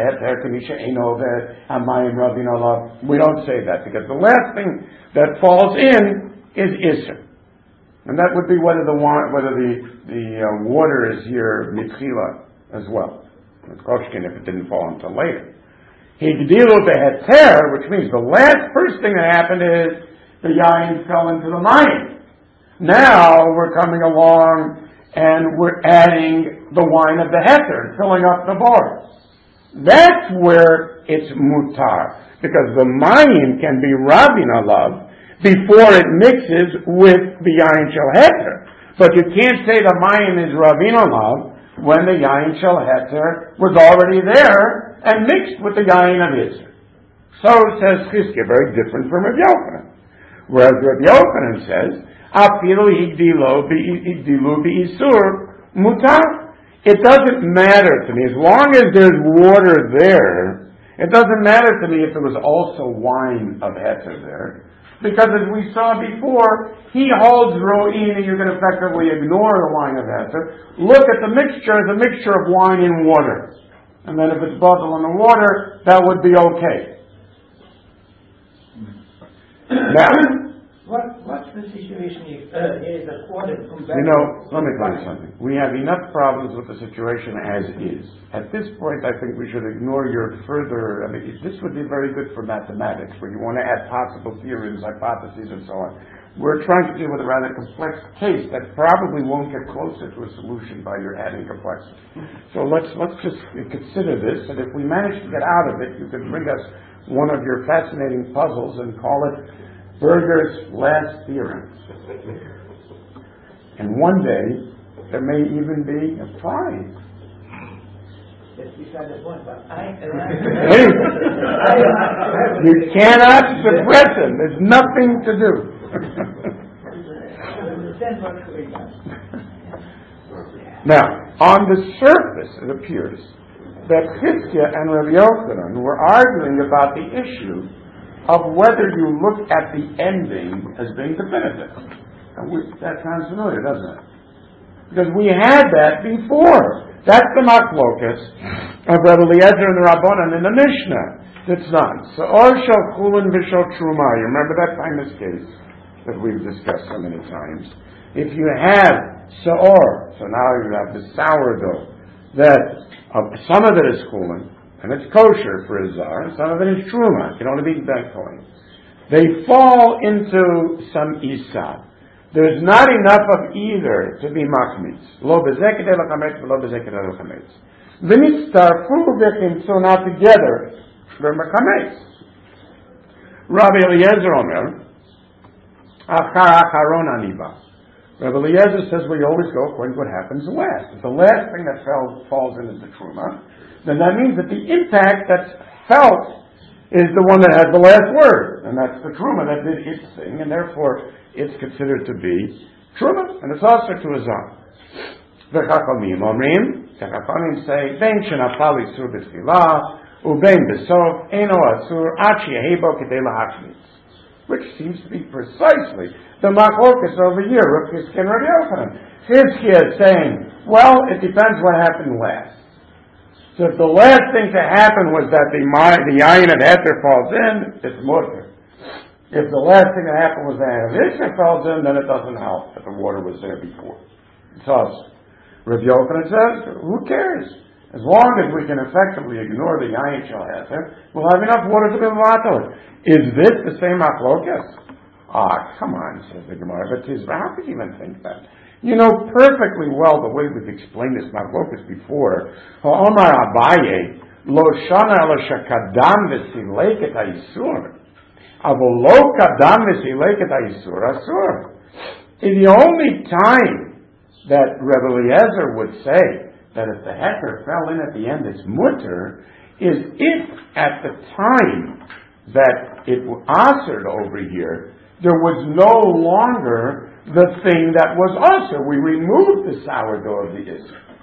say that, because the last thing that falls in is Isur. And that would be whether the water is here mitchila as well. It's koshkin if it didn't fall until later. Higdilu beheter, which means the first thing that happened is the yain fell into the mayim. Now we're coming along and we're adding the wine of the heter, filling up the bars. That's where it's mutar, because the mayim can be rabin alav before it mixes with the yain shel heter. But you can't say the mayim is rabin alav when the yain shel heter was already there and mixed with the yain of Isur. So says Chizkiah, very different from Rabbi Yochanan. Whereas Rabbi Yochanan says, Afilu higdilu bi'isur mutar. It doesn't matter to me, as long as there's water there, it doesn't matter to me if there was also wine of heter there. Because as we saw before, he holds ro'in and you can effectively ignore the wine of heter. Look at the mixture as a mixture of wine and water. And then if it's bubble in the water, that would be okay. Now, what's the situation if is a quarter from back? Let me tell you something. We have enough problems with the situation as is. At this point, I think we should ignore your further, this would be very good for mathematics, where you want to add possible theorems, hypotheses, and so on. We're trying to deal with a rather complex case that probably won't get closer to a solution by your adding complexity. So let's just consider this, and if we manage to get out of it, you can bring us one of your fascinating puzzles and call it Berger's last theorem. And one day, there may even be a prize. That's beside the point, but you cannot suppress him. There's nothing to do. Now, on the surface, it appears that Chizkiah and Rabbi Yochanan were arguing about the issue of whether you look at the ending as being definitive. That sounds familiar, doesn't it? Because we had that before. That's the machlokas of Rabbi Eliezer and the Rabbanan in the Mishnah. It's not. So, or shel chulin v'shel truma. You remember that famous case that we've discussed so many times. If you have seor, so now you have the sourdough, that some of it is chulin, and it's kosher for a zar, and some of it is truma. It can only be that coin. They fall into some isad. There's not enough of either to be machmitz. Lo bezeket el chametz, lo bezeket el chametz. V'nitztarfu v'chimtzu, now together, they're chametz. Rabbi Eliezer Omer, achar acharon aniba. Rabbi Eliezer says we always go according to what happens last. If the last thing that falls in is the truma, then that means that the impact that's felt is the one that has the last word, and that's the truma that did its thing, and therefore it's considered to be truma, and it's also to a zon. The chachamim omrim, the chachamim say, ben shenafal isur b'tfilah, ubein b'sof, eno asur, ad sheyehebo kedei lahachmitz. Which seems to be precisely the machlokas over here, Rav Chizkiah and Rabbi Yochanan. Chizkiah is saying, well, it depends what happened last. So if the last thing to happen was that the yayin of heter falls in, it's mutter. If the last thing that happened was that the Isur falls in, then it doesn't help that the water was there before. It's us. Rav Yochanan says, who cares? As long as we can effectively ignore the yayin shel heter, we'll have enough water to be matal. Is this the same machlokas? Come on, says the Gemara. But how could you even think that? You know perfectly well the way we've explained this machlokas before. Omar Abaye, lo shana lo shakadam v'sileket ha'isur. Avolo kadam v'sileket ha'isur asur. The only time that Rebbe Eliezer would say that if the heter fell in at the end, it's mutter, is if at the time that it was asered over here, there was no longer the thing that was also. We removed the sourdough of the Isur.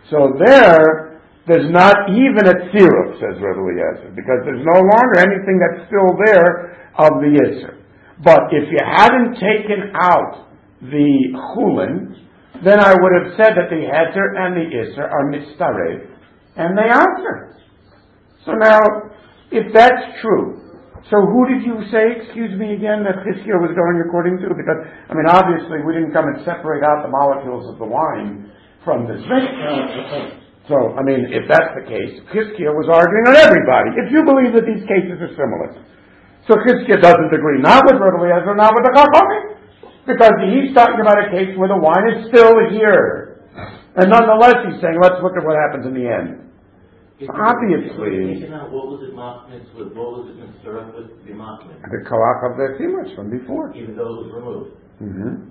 So there's not even a tziruf, says Rebbe Eliezer, because there's no longer anything that's still there of the Isser. But if you hadn't taken out the chulin, then I would have said that the heter and the Isser are mitztarev, and they answer. So now, if that's true, so who did you say, excuse me again, that Chizkiah was going according to? Because, obviously we didn't come and separate out the molecules of the wine from this mixture. So, if that's the case, Chizkiah was arguing on everybody. If you believe that these cases are similar. So Chizkiah doesn't agree, not with Rebbe Eliezer, not with the Chachamim, because he's talking about a case where the wine is still here. And nonetheless, he's saying, let's look at what happens in the end. Obviously, what was it machmitz with? What was it mitzvah with the machmitz? the kalach of the chimutz from before. Even though it was removed. Mm-hmm.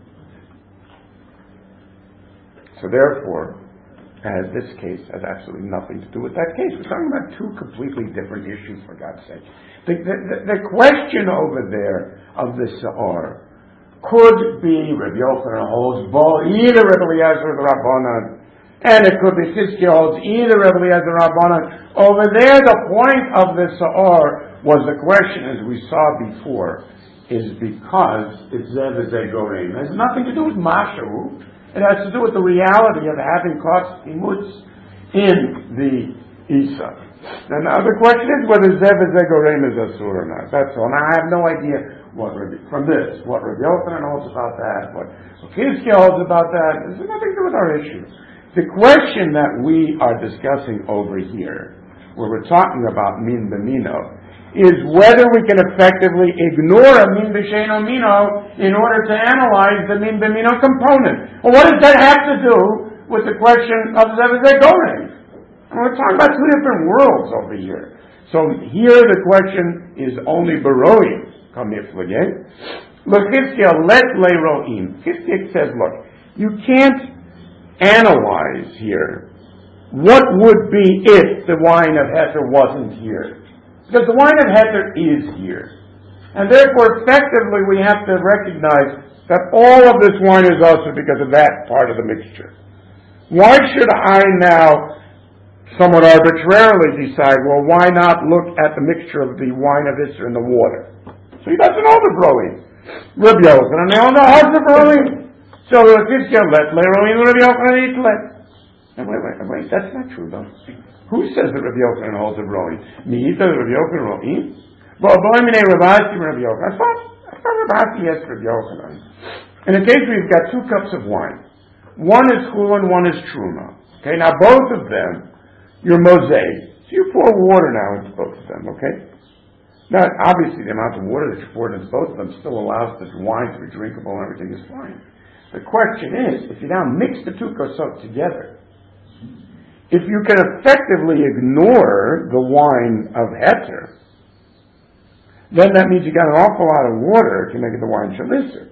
So therefore, this case has absolutely nothing to do with that case. We're talking about two completely different issues, for God's sake. The question over there of the Sa'ar could be Rabbi Yochanan holds either Rebbe Eliezer or the Rabbanan, and it could be Chizkiah holds either Rebbe Eliezer or Rabbanan. Over there, the point of the Sa'ar was the question, as we saw before, is because it's Zev Zegorim. It has nothing to do with Mashu. It has to do with the reality of having caught Imutz in the Isa. Now the question is whether Zev Zegorim is Asur or not. That's all. Now I have no idea what Rabbi Yochanan holds about that, what Chizkiah holds about that. It has nothing to do with our issue. The question that we are discussing over here, where we're talking about Min B'Mino, is whether we can effectively ignore a Min B'Sheino Mino in order to analyze the Min B'Mino component. Well, what does that have to do with the question of Zev Zegorim? We're talking about two different worlds over here. So here the question is only Baroim. Come here, again. Look, Chizkiah, let Leiroim. Chizkiah says, look, you can't analyze here what would be if the wine of Heter wasn't here. Because the wine of Heter is here. And therefore, effectively, we have to recognize that all of this wine is also because of that part of the mixture. Why should I now somewhat arbitrarily decide, well, why not look at the mixture of the wine of Isser and the water? So he doesn't know the brewing. Rabbi Yochanan, they don't know how to brewing. So Chizkiah let Leiroim Rabbi Yochanan eat let. Wait, that's not true though. Who says that Rabbi Yochanan holds a brewing? Me, says Rabbi Yochanan Roim? Well, Boimine Rabbi Rabbi Yochanan. I thought Rabbi asked Rabbi Yochanan. In the case we've got 2 cups of wine. One is chulin, one is truma. Okay, now both of them, you're mosaic. So you pour water now into both of them, okay? Now, obviously, the amount of water that you pour into both of them still allows the wine to be drinkable and everything is fine. The question is, if you now mix the 2 kosot together, if you can effectively ignore the wine of Heter, then that means you got an awful lot of water to make it the wine shalisser.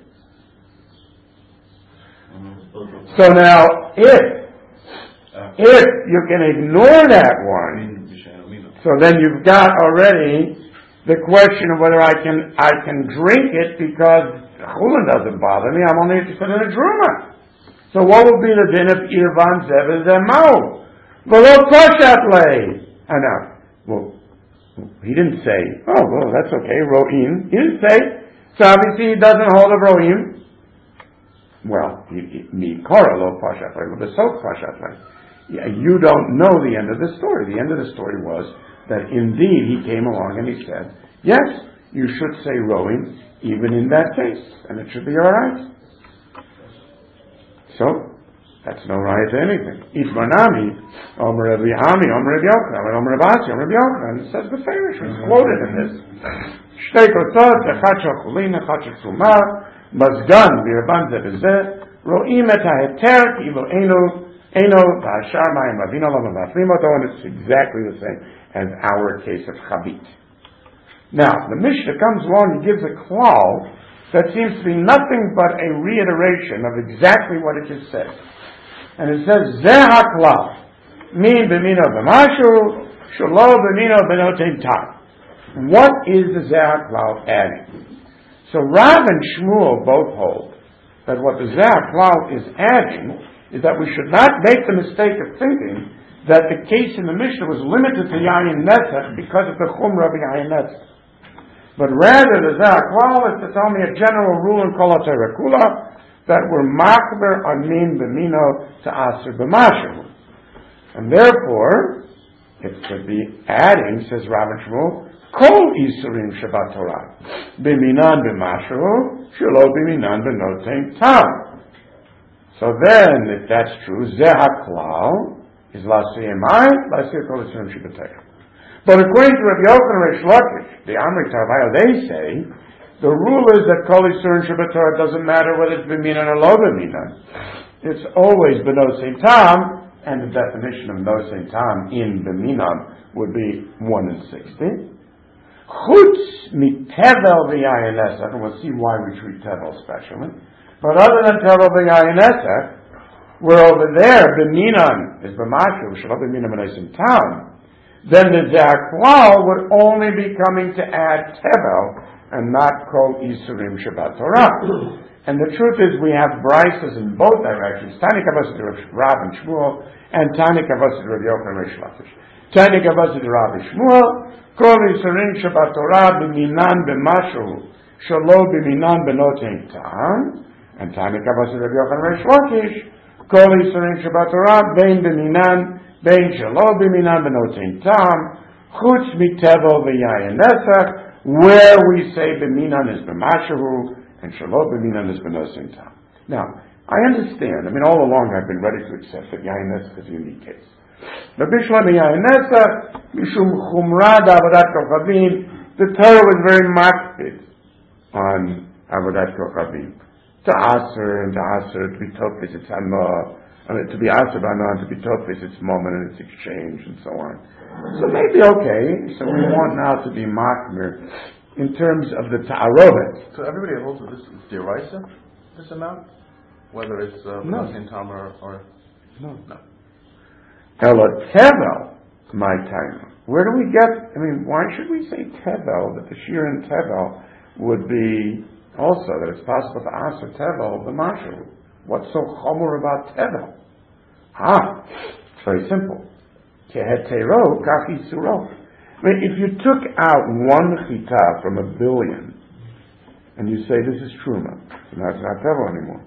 So now, if you can ignore that one, so then you've got already the question of whether I can drink it because chulin doesn't bother me. I'm only interested in a truma. So what would be the din of irvan zev zemau? V'lo koshat lei. And now, well, he didn't say, oh, well, that's okay, ro'im. He didn't say. So obviously he doesn't hold of ro'im. Well, mi kora lo pashat lei, the soap pashat lei. You don't know the end of the story. The end of the story was that indeed he came along and he said, yes, you should say rowing even in that case, and it should be all right. So, that's no right to anything. Itmanami, Omer Rabbi Hami, Omer Rabbi Yochanan, Omer Rabbi Asi, Omer Rabbi Yochanan, says the Farish, was quoted in this. Shtei kotzot, echad shachulin, echad shachumah, mazgan, v'irban zeh ro'im et ha'heter, kilo eno v'ashar mayim avino lo v'afrimoto, and it's exactly the same as our case of Chabit. Now, the Mishnah comes along and gives a klal that seems to be nothing but a reiteration of exactly what it just said. And it says, Zeh ha'klal, min b'mino b'mashu, shelo b'mino b'noten tam. What is the Zeh ha'klal adding? So Rav and Shmuel both hold that what the Zeh ha'klal is adding is that we should not make the mistake of thinking that the case in the Mishnah was limited to Yayin Netzach because of the Chumrah of Yayin Netzach. But rather, the Zahakwal is to tell me a general rule in Kol HaTorah Kula that we're makber on min b'mino to aser b'mashu. And therefore, it could be adding, says Rabban Shmuel, Kol Isurim Shabbat Torah. B'minan b'mashu, shelo b'minan b'notein tam. So then, if that's true, Zahakwal is Lasiyemai, Lasiyem Kol Isurim Shabbat Torah. But according to Rabbi Yochanan Reish Lakish, the Amri Tarvayo, they say, the rule is that Kol Yisur and Shabbat Torah doesn't matter whether it's B'minan or Lo B'minan. It's always B'nosein Tam, and the definition of Nosein Tam in B'minan would be 1 in 60. Chutz Mitevel V'yayin Esach, and we'll see why we treat Tevel specially. But other than Tevel V'yayin Esach, where over there B'minan is B'mashu, Shelo B'minan B'nosein Tam, then the Zahakwal would only be coming to add Tevel and not Kol Isurim Shabbat Torah. And the truth is we have brises in both directions. Tani Kavasid Rav and Shmuel and Tani Kavasid Rav Yochanan Reish Lakish. Tani Kavasid Rav and Shmuel, Kol Isurim Shabbat Torah b'minan b'mashu shelo b'minan b'notein tam. And Tani Kavasid Rav Yochanan Reish Lakish, Kol Isurim Shabbat Torah bein b'minan bein shelo b'minan b'notein tam, chutz mitevel v'yayin nesach, where we say b'minan is b'mashahu and shelo b'minan is b'nosein tam. Now, I understand. I mean, all along I've been ready to accept that yayin nesach is a unique case. But b'shlam yayin nesach mishum chumrad avodat kochavim, the Torah was very makpid on avodat kochavim, to aser and to aser to be tofis its hanah. To be asked about not to be tofis its moment and its exchange and so on. So maybe okay. So we want now to be makmir in terms of the ta'arovet. So everybody holds that this is deraisa, this amount? Whether it's Nosein Tam or... No. Ela tevel, my time. Where do we get, why should we say tevel, that the shir in tevel would be also, that it's possible to ask tevel, the mashu? What's so chomer about tevel? It's very simple. Kehetero kachi suro. If you took out one chita from 1 billion, and you say this is truma, so now it's not tevel anymore.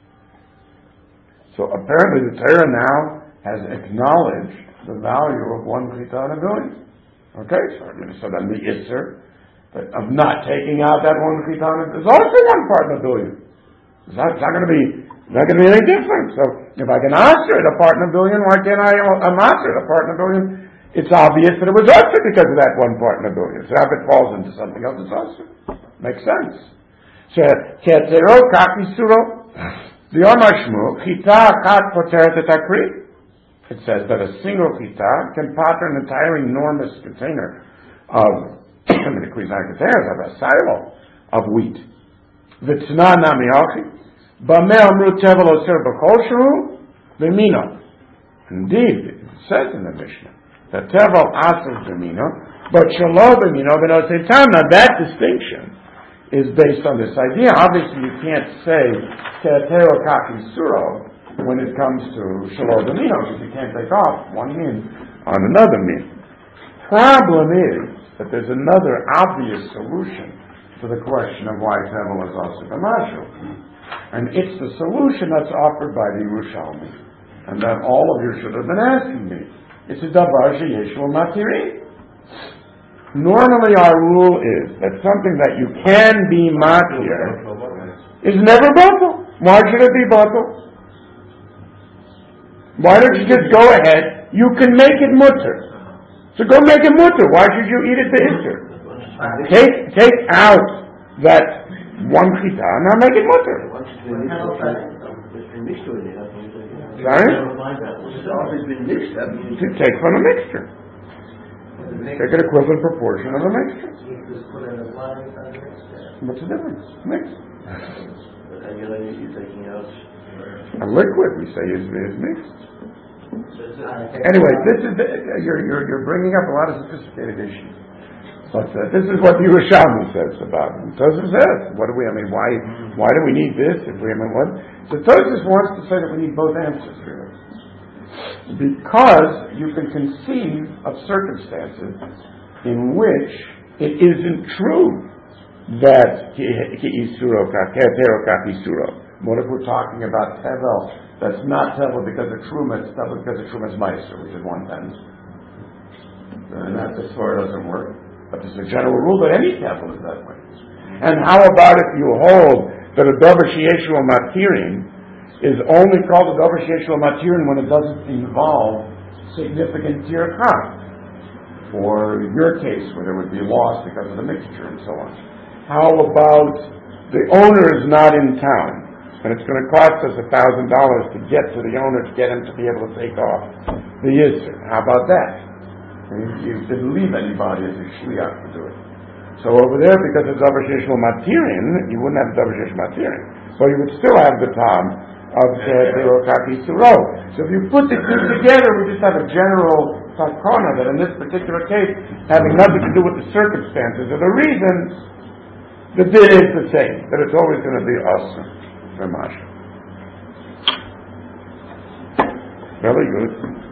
So apparently the Torah now has acknowledged the value of one chita in 1 billion. Okay, so then the isser of not taking out that one chita is also 1 part in 1 billion. It's not going to be any different. So if I can answer it a part in 1 billion, why can't I answer it a part in 1 billion? It's obvious that it was answered because of that 1 part in 1 billion. So if it falls into something else, it's answered. Makes sense. So ketzero kaki suro the Shmuel chita kat poteret et akri. It says that a single chita can pater an entire enormous container of the kuizan containers of a silo of wheat. V'tzna nami achi. B'mei amru tevel oser b'chol shehu v'mino. Indeed, it says in the Mishnah that tevel aser v'mino, but shelo v'mino v'nosein tam. Now that distinction is based on this idea. Obviously, you can't say te'atero kaki suro when it comes to shelo v'mino, because you can't take off one min on another min. Problem is that there's another obvious solution to the question of why tevel is aser b'mashu. And it's the solution that's offered by the Yerushalmi, and that all of you should have been asking me. It's a davar sheyeshul matiri. Normally our rule is that something that you can be matir is never batal. Why should it be batal? Why don't you just go ahead? You can make it mutter. So go make it mutter. Why should you eat it to Easter? Take out that one chita, now make it mutter. Sorry? To take from a mixture. Take an equivalent proportion of a mixture. What's the difference? Mix. A liquid, we say, is mixed. Anyway, this is you're bringing up a lot of sophisticated issues. But this is what the Yerushalmi says about it. Tosfos says, what do we? I mean, why do we need this? If we, I mean, what? So Tosfos wants to say that we need both answers, really, because you can conceive of circumstances in which it isn't true that ki'isuro ka'tero ka'isuro. What if we're talking about tevel that's not tevel because of truma, it's tevel because of truma's meiser, which is 1/10. And that's as far it doesn't work. But there's a general rule that any tevel is that way. And how about if you hold that a davar sheyeshua matirin is only called a davar sheyeshua matirin when it doesn't involve significant tirkah? For your case, where there would be loss because of the mixture and so on. How about the owner is not in town, and it's going to cost us $1,000 to get to the owner to get him to be able to take off the yisr? How about that? You didn't leave anybody as a shliach to do it. So over there, because it's davar sheyeshua matirin, you wouldn't have davar sheyeshua matirin, but you would still have the tam of te'ero ka'isuro. So if you put the two together, we just have a general takana that in this particular case, having nothing to do with the circumstances or the reasons, the din is the same, that it's always going to be awesome. Very much. Very good.